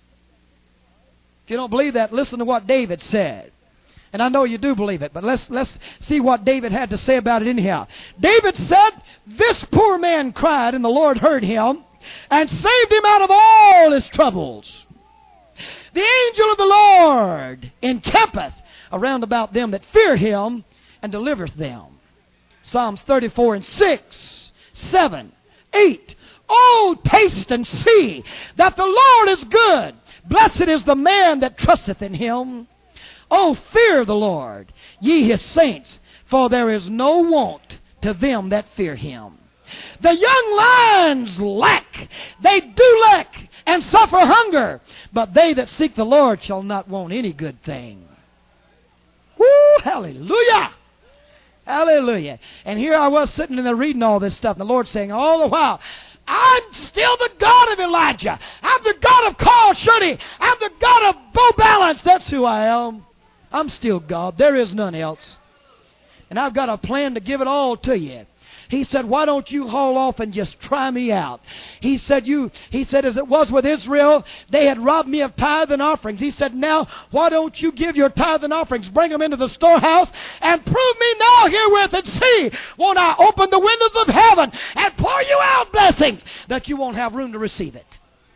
If you don't believe that, listen to what David said. And I know you do believe it, but let's see what David had to say about it anyhow. David said, this poor man cried, and the Lord heard him, and saved him out of all his troubles. The angel of the Lord encampeth around about them that fear Him, and delivereth them. Psalms 34 and 6, 7, 8. Oh, taste and see that the Lord is good. Blessed is the man that trusteth in Him. Oh, fear the Lord, ye His saints, for there is no want to them that fear Him. The young lions lack, they do lack, and suffer hunger, but they that seek the Lord shall not want any good thing. Woo, hallelujah! Hallelujah. And here I was sitting in there reading all this stuff, and the Lord saying all the while, I'm still the God of Elijah. I'm the God of Carl Shirley. I'm the God of Bo Balance. That's who I am. I'm still God. There is none else. And I've got a plan to give it all to you. He said, why don't you haul off and just try me out? He said, as it was with Israel, they had robbed me of tithe and offerings. He said, now, why don't you give your tithe and offerings, bring them into the storehouse, and prove me now herewith and see, won't I open the windows of heaven and pour you out blessings that you won't have room to receive it?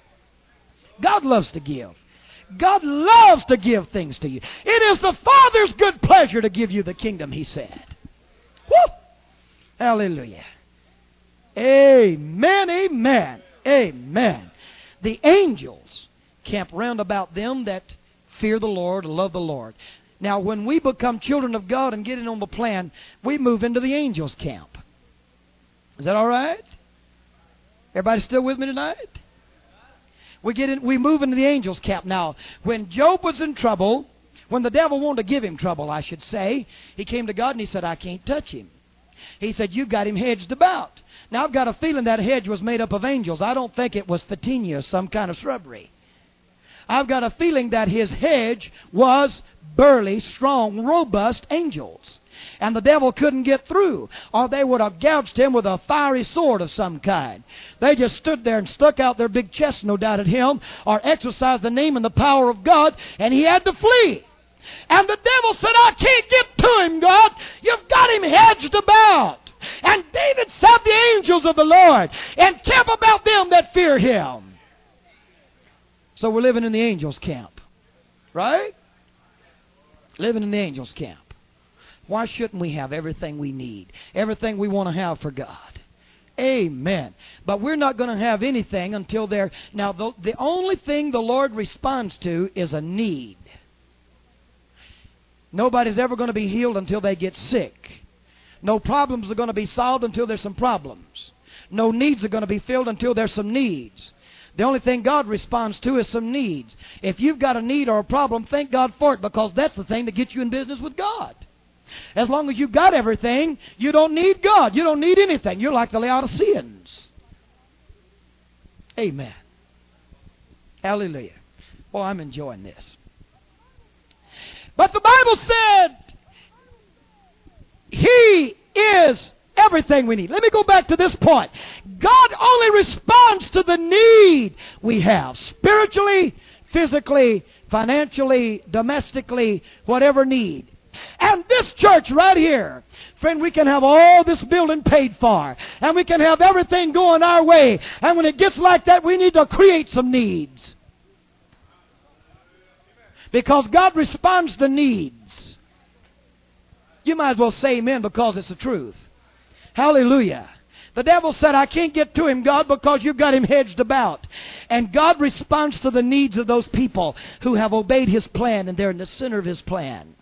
God loves to give. God loves to give things to you. It is the Father's good pleasure to give you the kingdom, He said. Woo! Hallelujah. Amen, amen, amen. The angels camp round about them that fear the Lord, love the Lord. Now, when we become children of God and get in on the plan, we move into the angels' camp. Is that all right? Everybody still with me tonight? We move into the angels' camp. Now, when Job was in trouble, when the devil wanted to give him trouble, I should say, he came to God and he said, I can't touch him. He said, you've got him hedged about. Now, I've got a feeling that hedge was made up of angels. I don't think it was Phatinia or some kind of shrubbery. I've got a feeling that his hedge was burly, strong, robust angels. And the devil couldn't get through, or they would have gouged him with a fiery sword of some kind. They just stood there and stuck out their big chests, no doubt, at him, or exercised the name and the power of God, and he had to flee. And the devil said, I can't get to him, God. You've got him hedged about. And David said, the angels of the Lord encamp about them that fear Him. So we're living in the angels' camp. Right? Living in the angels' camp. Why shouldn't we have everything we need? Everything we want to have for God? Amen. But we're not going to have anything until they're... Now, the only thing the Lord responds to is a need. Nobody's ever going to be healed until they get sick. No problems are going to be solved until there's some problems. No needs are going to be filled until there's some needs. The only thing God responds to is some needs. If you've got a need or a problem, thank God for it, because that's the thing that gets you in business with God. As long as you've got everything, you don't need God. You don't need anything. You're like the Laodiceans. Amen. Hallelujah. Well, I'm enjoying this. But the Bible said He is everything we need. Let me go back to this point. God only responds to the need we have, spiritually, physically, financially, domestically, whatever need. And this church right here, friend, we can have all this building paid for, and we can have everything going our way. And when it gets like that, we need to create some needs. Because God responds to needs. You might as well say amen, because it's the truth. Hallelujah. The devil said, I can't get to him, God, because you've got him hedged about. And God responds to the needs of those people who have obeyed His plan, and they're in the center of His plan.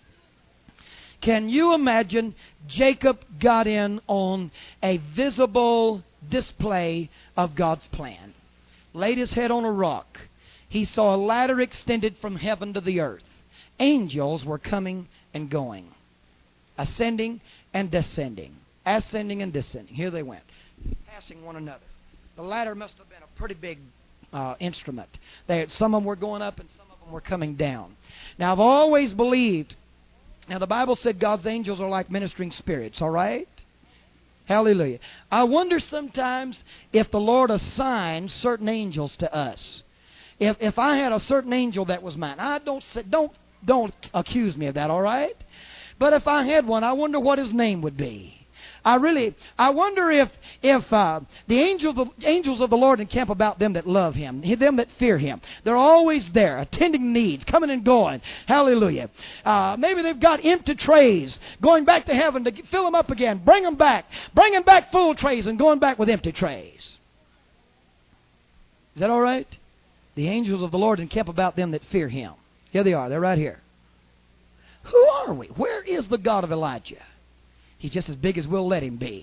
Can you imagine Jacob got in on a visible display of God's plan? Laid his head on a rock. He saw a ladder extended from heaven to the earth. Angels were coming and going, ascending and descending, ascending and descending. Here they went, passing one another. The ladder must have been a pretty big instrument. Some of them were going up and some of them were coming down. Now, I've always believed, now the Bible said God's angels are like ministering spirits, all right? Hallelujah. I wonder sometimes if the Lord assigns certain angels to us. If I had a certain angel that was mine, don't accuse me of that, all right? But if I had one, I wonder what his name would be. I wonder if the angels of the Lord encamp about them that love Him, them that fear Him. They're always there, attending needs, coming and going. Hallelujah. Maybe they've got empty trays, going back to heaven to fill them up again, bringing back full trays and going back with empty trays. Is that all right? The angels of the Lord encamp about them that fear Him. Here they are. They're right here. Who are we? Where is the God of Elijah? He's just as big as we'll let Him be.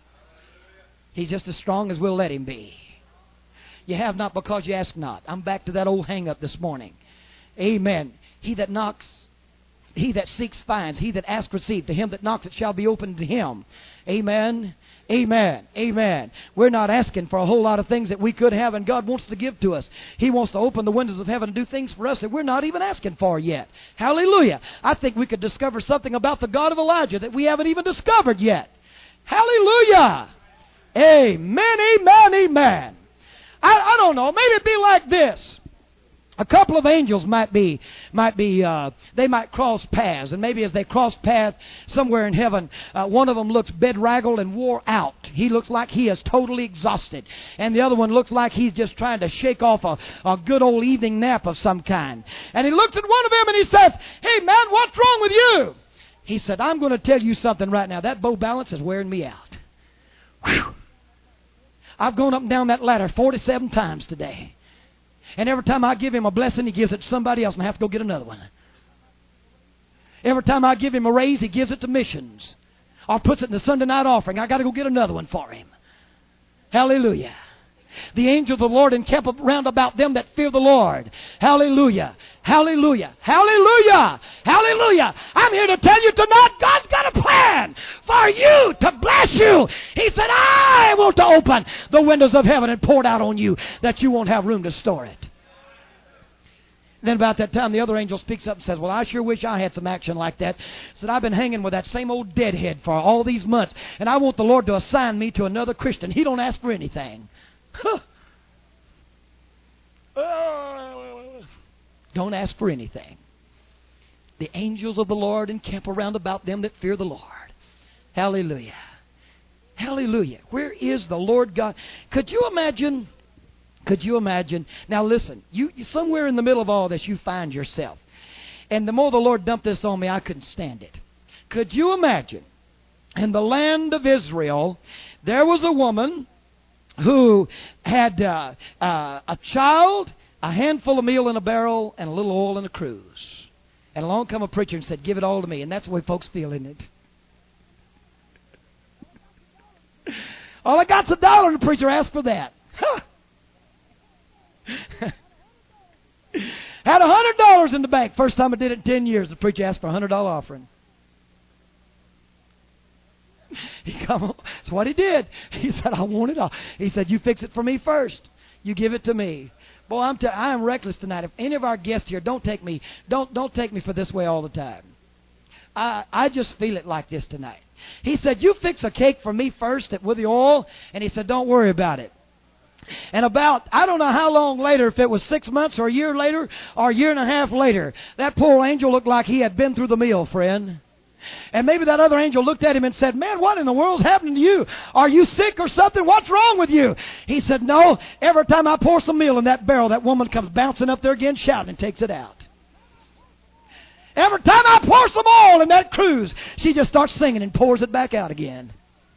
He's just as strong as we'll let Him be. You have not because you ask not. I'm back to that old hang-up this morning. Amen. He that knocks, he that seeks finds. He that asks receives. To him that knocks it shall be opened to him. Amen. Amen. Amen. We're not asking for a whole lot of things that we could have and God wants to give to us. He wants to open the windows of heaven and do things for us that we're not even asking for yet. Hallelujah. I think we could discover something about the God of Elijah that we haven't even discovered yet. Hallelujah. Amen. Amen. Amen. I don't know. Maybe it'd be like this. A couple of angels they might cross paths, and maybe as they cross paths somewhere in heaven, one of them looks bedraggled and wore out. He looks like he is totally exhausted, and the other one looks like he's just trying to shake off a good old evening nap of some kind. And he looks at one of them and he says, "Hey man, what's wrong with you?" He said, "I'm going to tell you something right now. That bow balance is wearing me out. Whew. I've gone up and down that ladder 47 times today. And every time I give him a blessing, he gives it to somebody else, and I have to go get another one. Every time I give him a raise, he gives it to missions. Or puts it in the Sunday night offering. I got to go get another one for him." Hallelujah. The angels of the Lord encamp round about them that fear the Lord. Hallelujah. Hallelujah. Hallelujah. Hallelujah. I'm here to tell you tonight, God's got a plan for you to bless you. He said, I want to open the windows of heaven and pour it out on you that you won't have room to store it. Then about that time, the other angel speaks up and says, "Well, I sure wish I had some action like that." Said, "I've been hanging with that same old deadhead for all these months, and I want the Lord to assign me to another Christian. He don't ask for anything." Huh. Don't ask for anything. The angels of the Lord encamp around about them that fear the Lord. Hallelujah. Hallelujah. Where is the Lord God? Could you imagine? Could you imagine? Now listen, you somewhere in the middle of all this you find yourself. And the more the Lord dumped this on me, I couldn't stand it. Could you imagine? In the land of Israel, there was a woman who had a child, a handful of meal in a barrel, and a little oil in a cruse. And along come a preacher and said, "Give it all to me." And that's the way folks feel, isn't it? All I got's $1, and the preacher asked for that. Had $100 in the bank. First time I did it in 10 years, the preacher asked for a $100 offering. That's what he did. He said, I want it all. He said, you fix it for me first. You give it to me. Boy, I am reckless tonight. If any of our guests here, don't take me for this way all the time. I just feel it like this tonight. He said, you fix a cake for me first with the oil. And he said, don't worry about it. And about, I don't know how long later, if it was 6 months or a year later or a year and a half later, that poor angel looked like he had been through the meal, friend. And maybe that other angel looked at him and said, man, what in the world's happening to you? Are you sick or something? What's wrong with you? He said, no, every time I pour some meal in that barrel, that woman comes bouncing up there again, shouting, and takes it out. Every time I pour some oil in that cruse, she just starts singing and pours it back out again.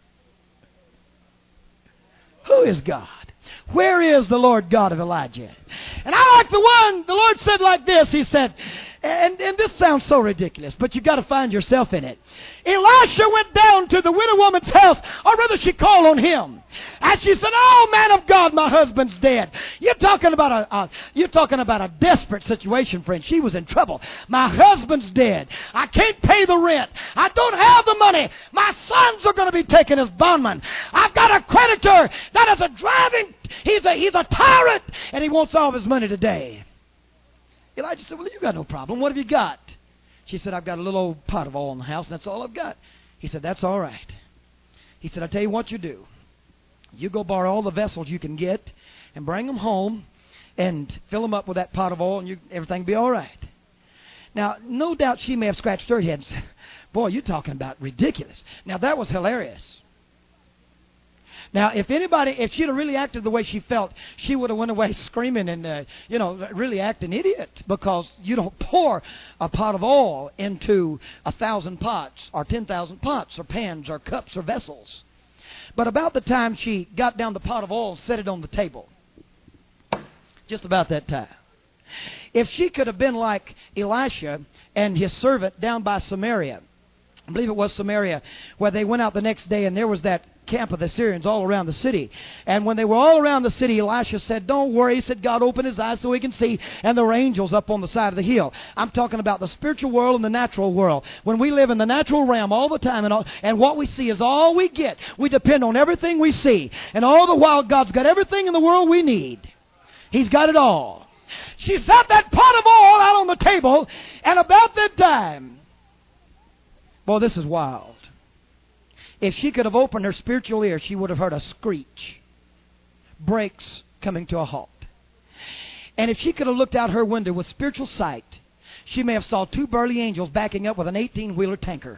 Who is God? Where is the Lord God of Elijah? And I like the one the Lord said like this. He said, and this sounds so ridiculous, but you've got to find yourself in it. Elisha went down to the widow woman's house, or rather she called on him. And she said, oh, man of God, my husband's dead. You're talking about a desperate situation, friend. She was in trouble. My husband's dead. I can't pay the rent. I don't have the money. My sons are going to be taken as bondmen. I've got a creditor that is a driving, he's a tyrant, and he wants all of his money today. Elijah said, well, you got no problem. What have you got? She said, I've got a little old pot of oil in the house, and that's all I've got. He said, that's all right. He said, I'll tell you what you do. You go borrow all the vessels you can get and bring them home and fill them up with that pot of oil, and everything will be all right. Now, no doubt she may have scratched her head and said, boy, you're talking about ridiculous. Now, that was hilarious. Now, if she'd have really acted the way she felt, she would have went away screaming and, really acting idiot, because you don't pour a pot of oil into 1,000 pots or 10,000 pots or pans or cups or vessels. But about the time she got down the pot of oil and set it on the table, just about that time, if she could have been like Elisha and his servant down by Samaria, I believe it was Samaria, where they went out the next day and there was that camp of the Syrians all around the city. And when they were all around the city, Elisha said, don't worry. He said, God opened his eyes so he can see. And there were angels up on the side of the hill. I'm talking about the spiritual world and the natural world. When we live in the natural realm all the time, and what we see is all we get. We depend on everything we see. And all the while, God's got everything in the world we need. He's got it all. She set that pot of oil out on the table, and about that time, boy, this is wild. If she could have opened her spiritual ear, she would have heard a screech. Brakes coming to a halt. And if she could have looked out her window with spiritual sight, she may have saw 2 burly angels backing up with an 18-wheeler tanker.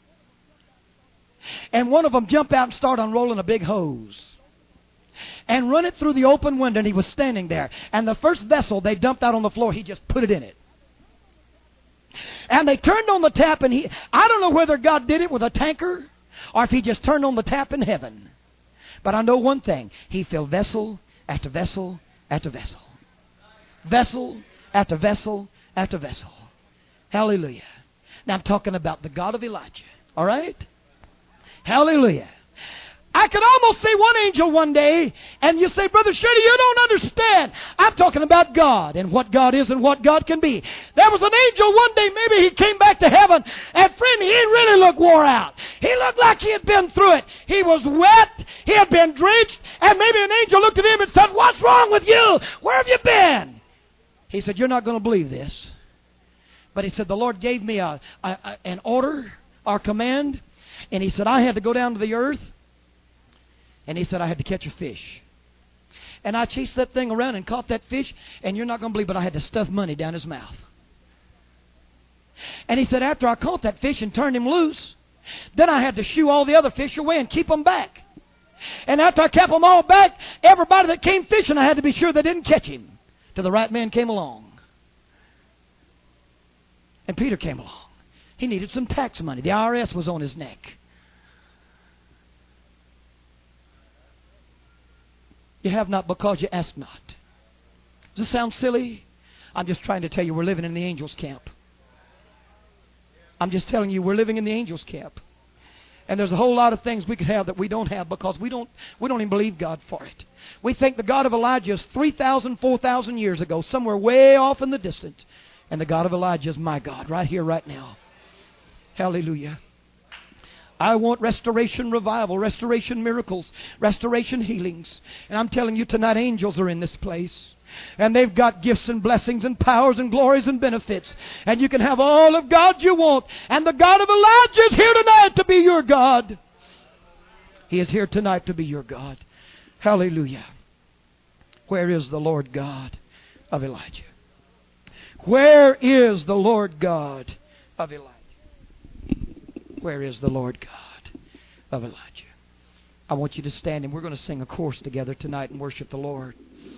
And one of them jump out and start unrolling a big hose. And run it through the open window, and he was standing there. And the first vessel they dumped out on the floor, he just put it in it. And they turned on the tap, and I don't know whether God did it with a tanker or if he just turned on the tap in heaven. But I know one thing. He filled vessel after vessel after vessel. Vessel after vessel after vessel. Hallelujah. Now I'm talking about the God of Elijah. All right? Hallelujah. I could almost see one angel one day, and you say, Brother Shady, you don't understand. I'm talking about God and what God is and what God can be. There was an angel one day, maybe he came back to heaven, and friend, he really looked wore out. He looked like he had been through it. He was wet, he had been drenched, and maybe an angel looked at him and said, what's wrong with you? Where have you been? He said, you're not going to believe this. But he said, the Lord gave me an order or command, and he said, I had to go down to the earth. And he said, I had to catch a fish. And I chased that thing around and caught that fish, and you're not going to believe, but I had to stuff money down his mouth. And he said, after I caught that fish and turned him loose, then I had to shoo all the other fish away and keep them back. And after I kept them all back, everybody that came fishing, I had to be sure they didn't catch him till the right man came along. And Peter came along. He needed some tax money. The IRS was on his neck. You have not because you ask not. Does this sound silly? I'm just trying to tell you we're living in the angels' camp. I'm just telling you we're living in the angels' camp. And there's a whole lot of things we could have that we don't have because we don't even believe God for it. We think the God of Elijah is 3,000, 4,000 years ago, somewhere way off in the distance. And the God of Elijah is my God, right here, right now. Hallelujah. I want restoration, revival, restoration, miracles, restoration, healings. And I'm telling you tonight, angels are in this place. And they've got gifts and blessings and powers and glories and benefits. And you can have all of God you want. And the God of Elijah is here tonight to be your God. He is here tonight to be your God. Hallelujah. Where is the Lord God of Elijah? Where is the Lord God of Elijah? Where is the Lord God of Elijah? I want you to stand and we're going to sing a chorus together tonight and worship the Lord.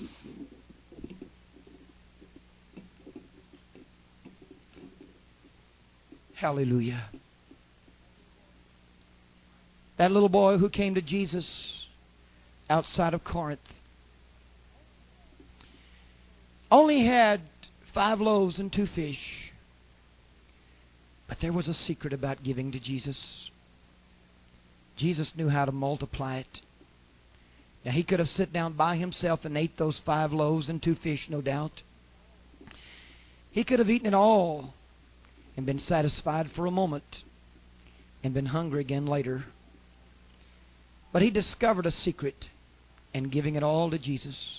Hallelujah. That little boy who came to Jesus outside of Corinth only had 5 loaves and 2 fish. But there was a secret about giving to Jesus. Jesus knew how to multiply it. Now, he could have sat down by himself and ate those 5 loaves and 2 fish, no doubt. He could have eaten it all and been satisfied for a moment and been hungry again later. But he discovered a secret in giving it all to Jesus.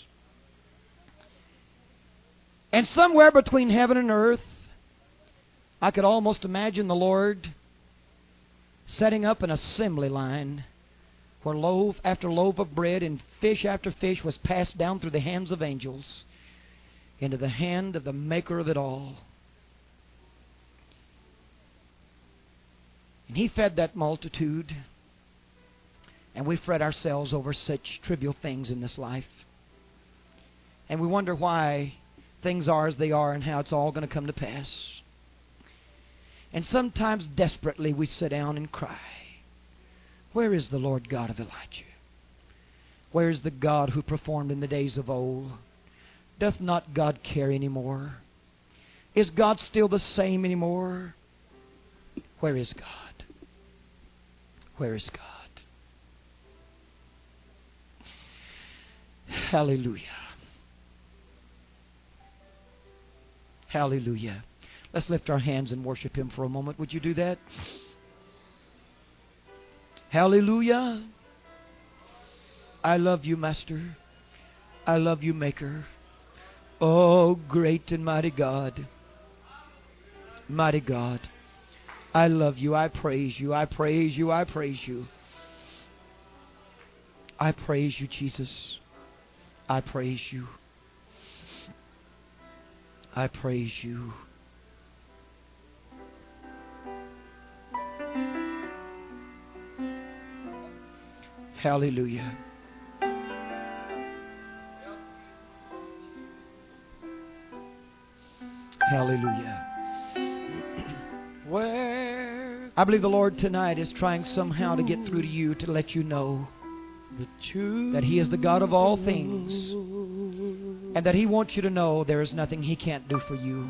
And somewhere between heaven and earth, I could almost imagine the Lord setting up an assembly line where loaf after loaf of bread and fish after fish was passed down through the hands of angels into the hand of the maker of it all. And he fed that multitude. And we fret ourselves over such trivial things in this life. And we wonder why things are as they are and how it's all going to come to pass. And sometimes desperately we sit down and cry. Where is the Lord God of Elijah? Where is the God who performed in the days of old? Doth not God care anymore? Is God still the same anymore? Where is God? Where is God? Hallelujah. Hallelujah. Let's lift our hands and worship Him for a moment. Would you do that? Hallelujah. I love you, Master. I love you, Maker. Oh, great and mighty God. Mighty God. I love you. I praise you. I praise you. I praise you. I praise you, Jesus. I praise you. I praise you. Hallelujah. Hallelujah. Where I believe the Lord tonight is trying somehow to get through to you to let you know that He is the God of all things, and that He wants you to know there is nothing He can't do for you.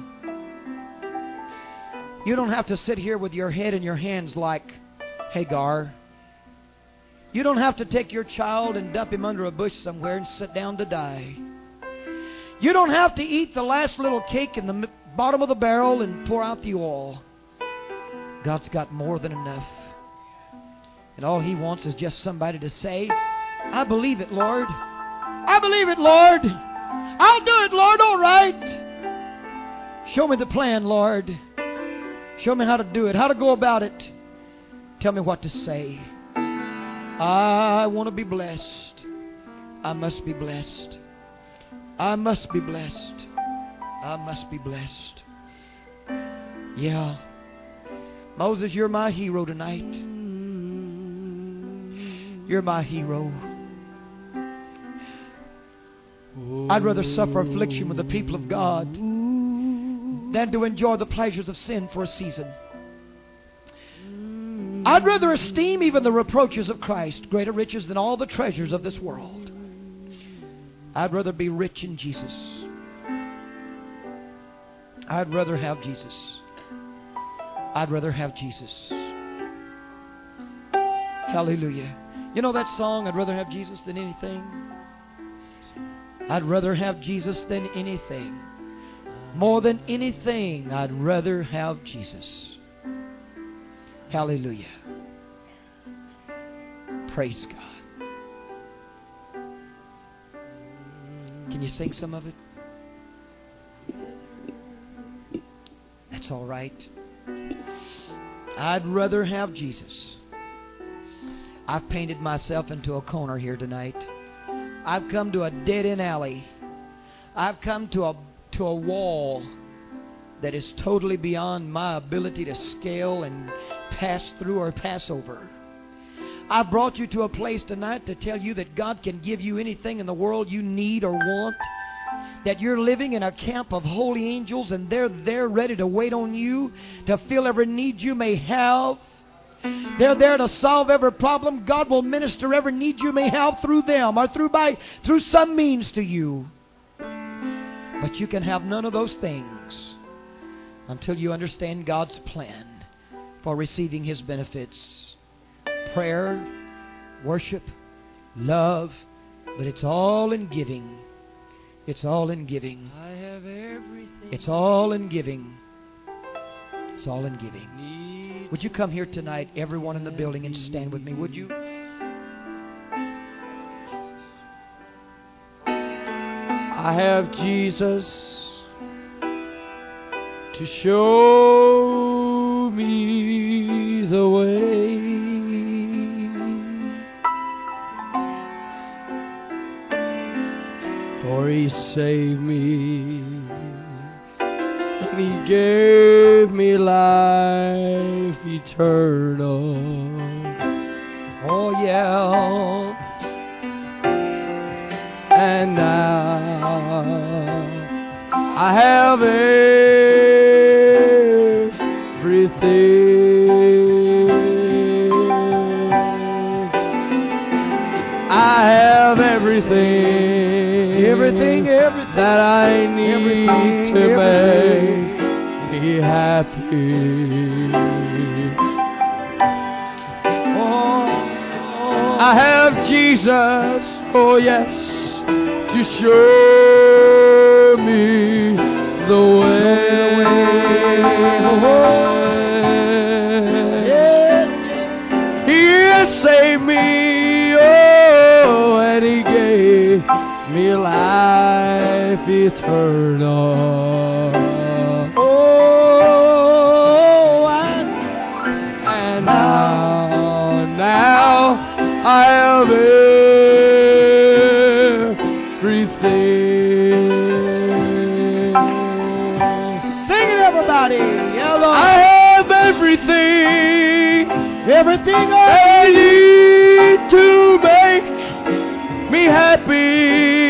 You don't have to sit here with your head in your hands like Hagar. You don't have to take your child and dump him under a bush somewhere and sit down to die. You don't have to eat the last little cake in the bottom of the barrel and pour out the oil. God's got more than enough. And all He wants is just somebody to say, I believe it, Lord. I believe it, Lord. I'll do it, Lord, all right. Show me the plan, Lord. Show me how to do it, how to go about it. Tell me what to say. I want to be blessed. I must be blessed. I must be blessed. I must be blessed. Yeah. Moses, you're my hero tonight. You're my hero. I'd rather suffer affliction with the people of God than to enjoy the pleasures of sin for a season. I'd rather esteem even the reproaches of Christ greater riches than all the treasures of this world. I'd rather be rich in Jesus. I'd rather have Jesus. I'd rather have Jesus. Hallelujah. You know that song, I'd rather have Jesus than anything? I'd rather have Jesus than anything. More than anything, I'd rather have Jesus. Hallelujah. Praise God. Can you sing some of it? That's all right. I'd rather have Jesus. I've painted myself into a corner here tonight. I've come to a dead-end alley. I've come to a wall that is totally beyond my ability to scale and pass through or pass over. I brought you to a place tonight to tell you that God can give you anything in the world you need or want. That you're living in a camp of holy angels and they're there ready to wait on you to fill every need you may have. They're there to solve every problem. God will minister every need you may have through them or through some means to you. But you can have none of those things until you understand God's plan for receiving His benefits. Prayer, worship, love, but it's all in giving. It's all in giving. I have everything. It's all in giving. It's all in giving. Would you come here tonight, everyone in the building, and stand with me, would you? I have Jesus to show me the way. For He saved me and He gave me life eternal. Oh yeah. And now I have everything. I have everything. Everything that I need to make me happy. I have Jesus, oh yes, to show me the way. He has saved me, oh, and He gave me life eternal. Oh, and now I have everything. Sing it, everybody. Hello. I have everything. Everything I need to make me happy.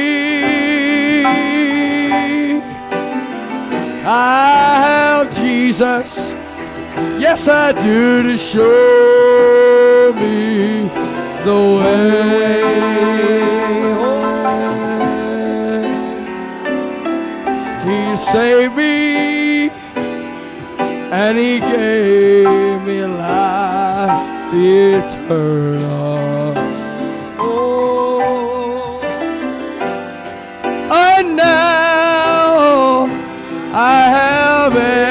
I have Jesus, yes I do, to show me the way. He saved me and He gave me life eternal. Oh, and now I have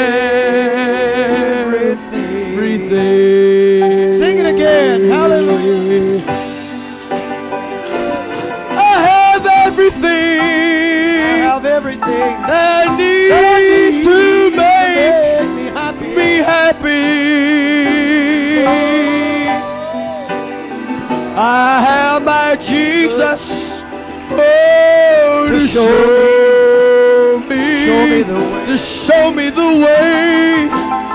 everything. Sing it again. Hallelujah. I have everything. I have everything that I need to make me happy. I have my Jesus, oh, to show me the way. To show me the way.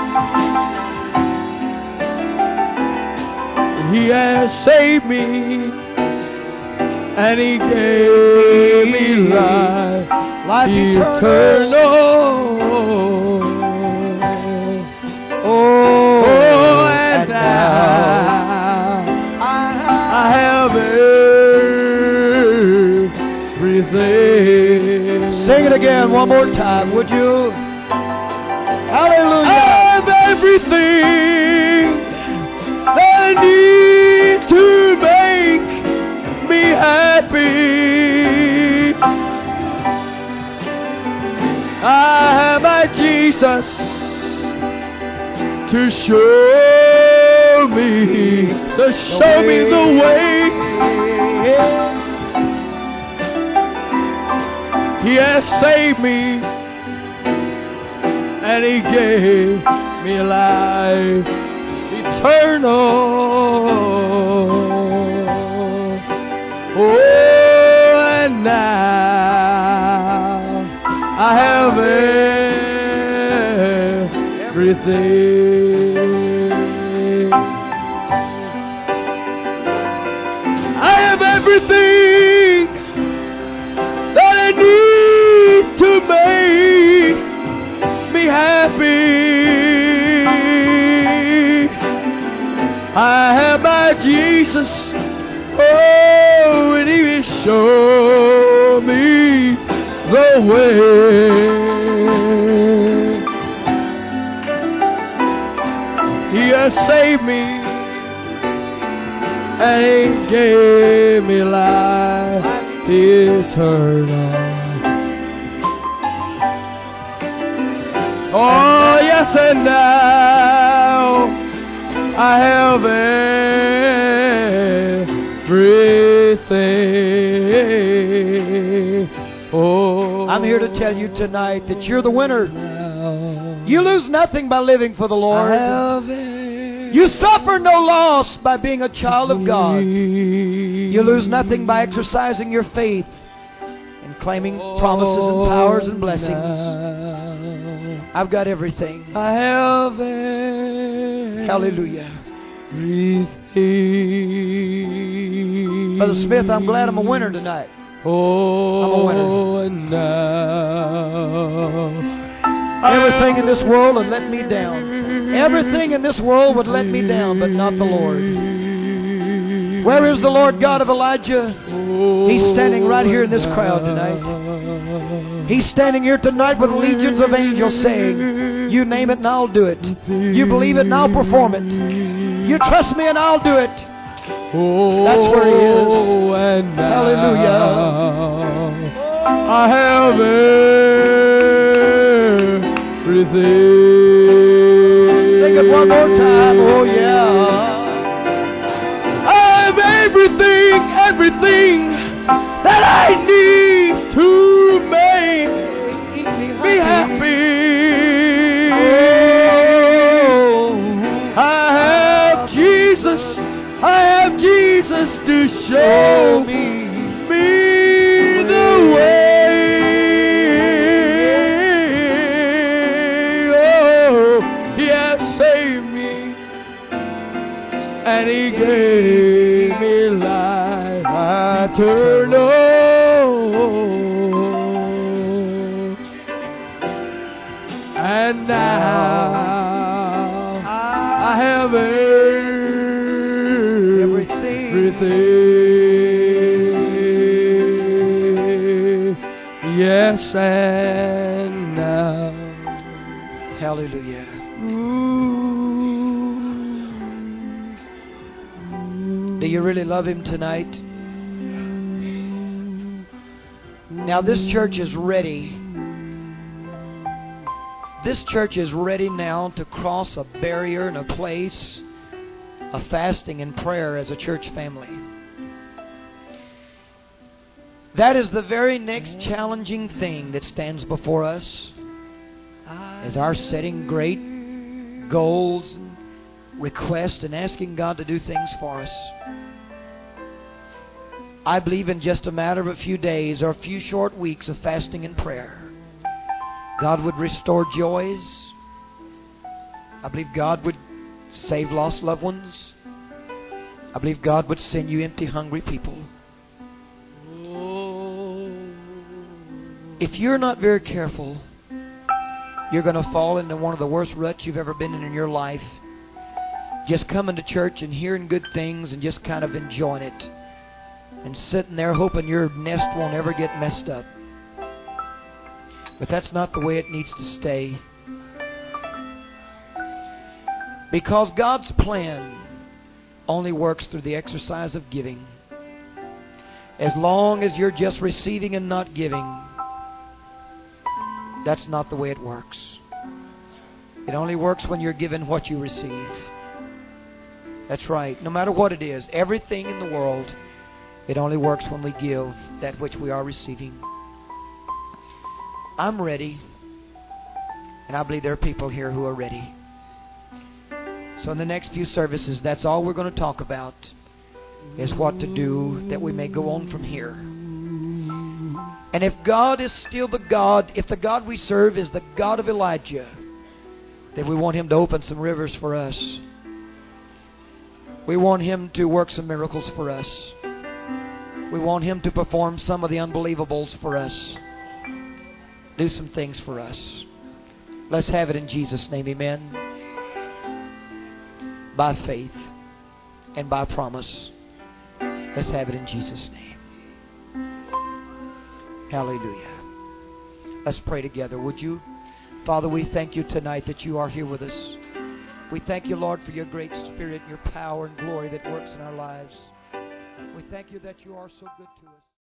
He has saved me and He gave me life eternal. Oh, and now I have everything. Sing it again one more time, would you? Hallelujah. I have everything I need happy. I have my Jesus to show me the way. He has saved me, and He gave me life eternal. Oh, and now I have everything. I have everything that I need to make me happy. I have my Jesus, oh, and He will show me the way. He has saved me, and He gave me life eternal. Oh, yes, and now I have everything. Oh, I'm here to tell you tonight that you're the winner. You lose nothing by living for the Lord. You suffer no loss by being a child of God. You lose nothing by exercising your faith and claiming promises and powers and blessings. I've got everything. I have Hallelujah. everything. Brother Smith, I'm glad I'm a winner tonight. Oh, I'm a winner. And now everything in this world would let me down. Everything in this world would let me down, but not the Lord. Where is the Lord God of Elijah? He's standing right here in this crowd tonight. He's standing here tonight with legions of angels saying, you name it and I'll do it. You believe it and I'll perform it. You trust me and I'll do it. That's where He is. And hallelujah. I have everything. Sing it one more time. Oh yeah. I have everything that I need to make me happy. Oh, I have Jesus to show me the way. Oh, He has saved me, and He gave me life eternal. And now I have everything. Yes, and now. Hallelujah. Do you really love Him tonight? Now this church is ready. This church is ready now to cross a barrier and a place of fasting and prayer as a church family. That is the very next challenging thing that stands before us, is our setting great goals and requests and asking God to do things for us. I believe in just a matter of a few days or a few short weeks of fasting and prayer, God would restore joys. I believe God would save lost loved ones. I believe God would send you empty, hungry people. If you're not very careful, you're going to fall into one of the worst ruts you've ever been in your life. Just coming to church and hearing good things and just kind of enjoying it. And sitting there hoping your nest won't ever get messed up. But that's not the way it needs to stay. Because God's plan only works through the exercise of giving. As long as you're just receiving and not giving, that's not the way it works. It only works when you're given what you receive. That's right. No matter what it is, everything in the world, it only works when we give that which we are receiving. I'm ready, and I believe there are people here who are ready. So in the next few services, that's all we're going to talk about, is what to do that we may go on from here. And if God is still the God, if the God we serve is the God of Elijah, then we want Him to open some rivers for us. We want Him to work some miracles for us. We want Him to perform some of the unbelievables for us. Do some things for us. Let's have it in Jesus' name, amen. By faith and by promise. Let's have it in Jesus' name. Hallelujah. Let's pray together, would you? Father, we thank you tonight that you are here with us. We thank you, Lord, for your great Spirit, your power and glory that works in our lives. We thank you that you are so good to us.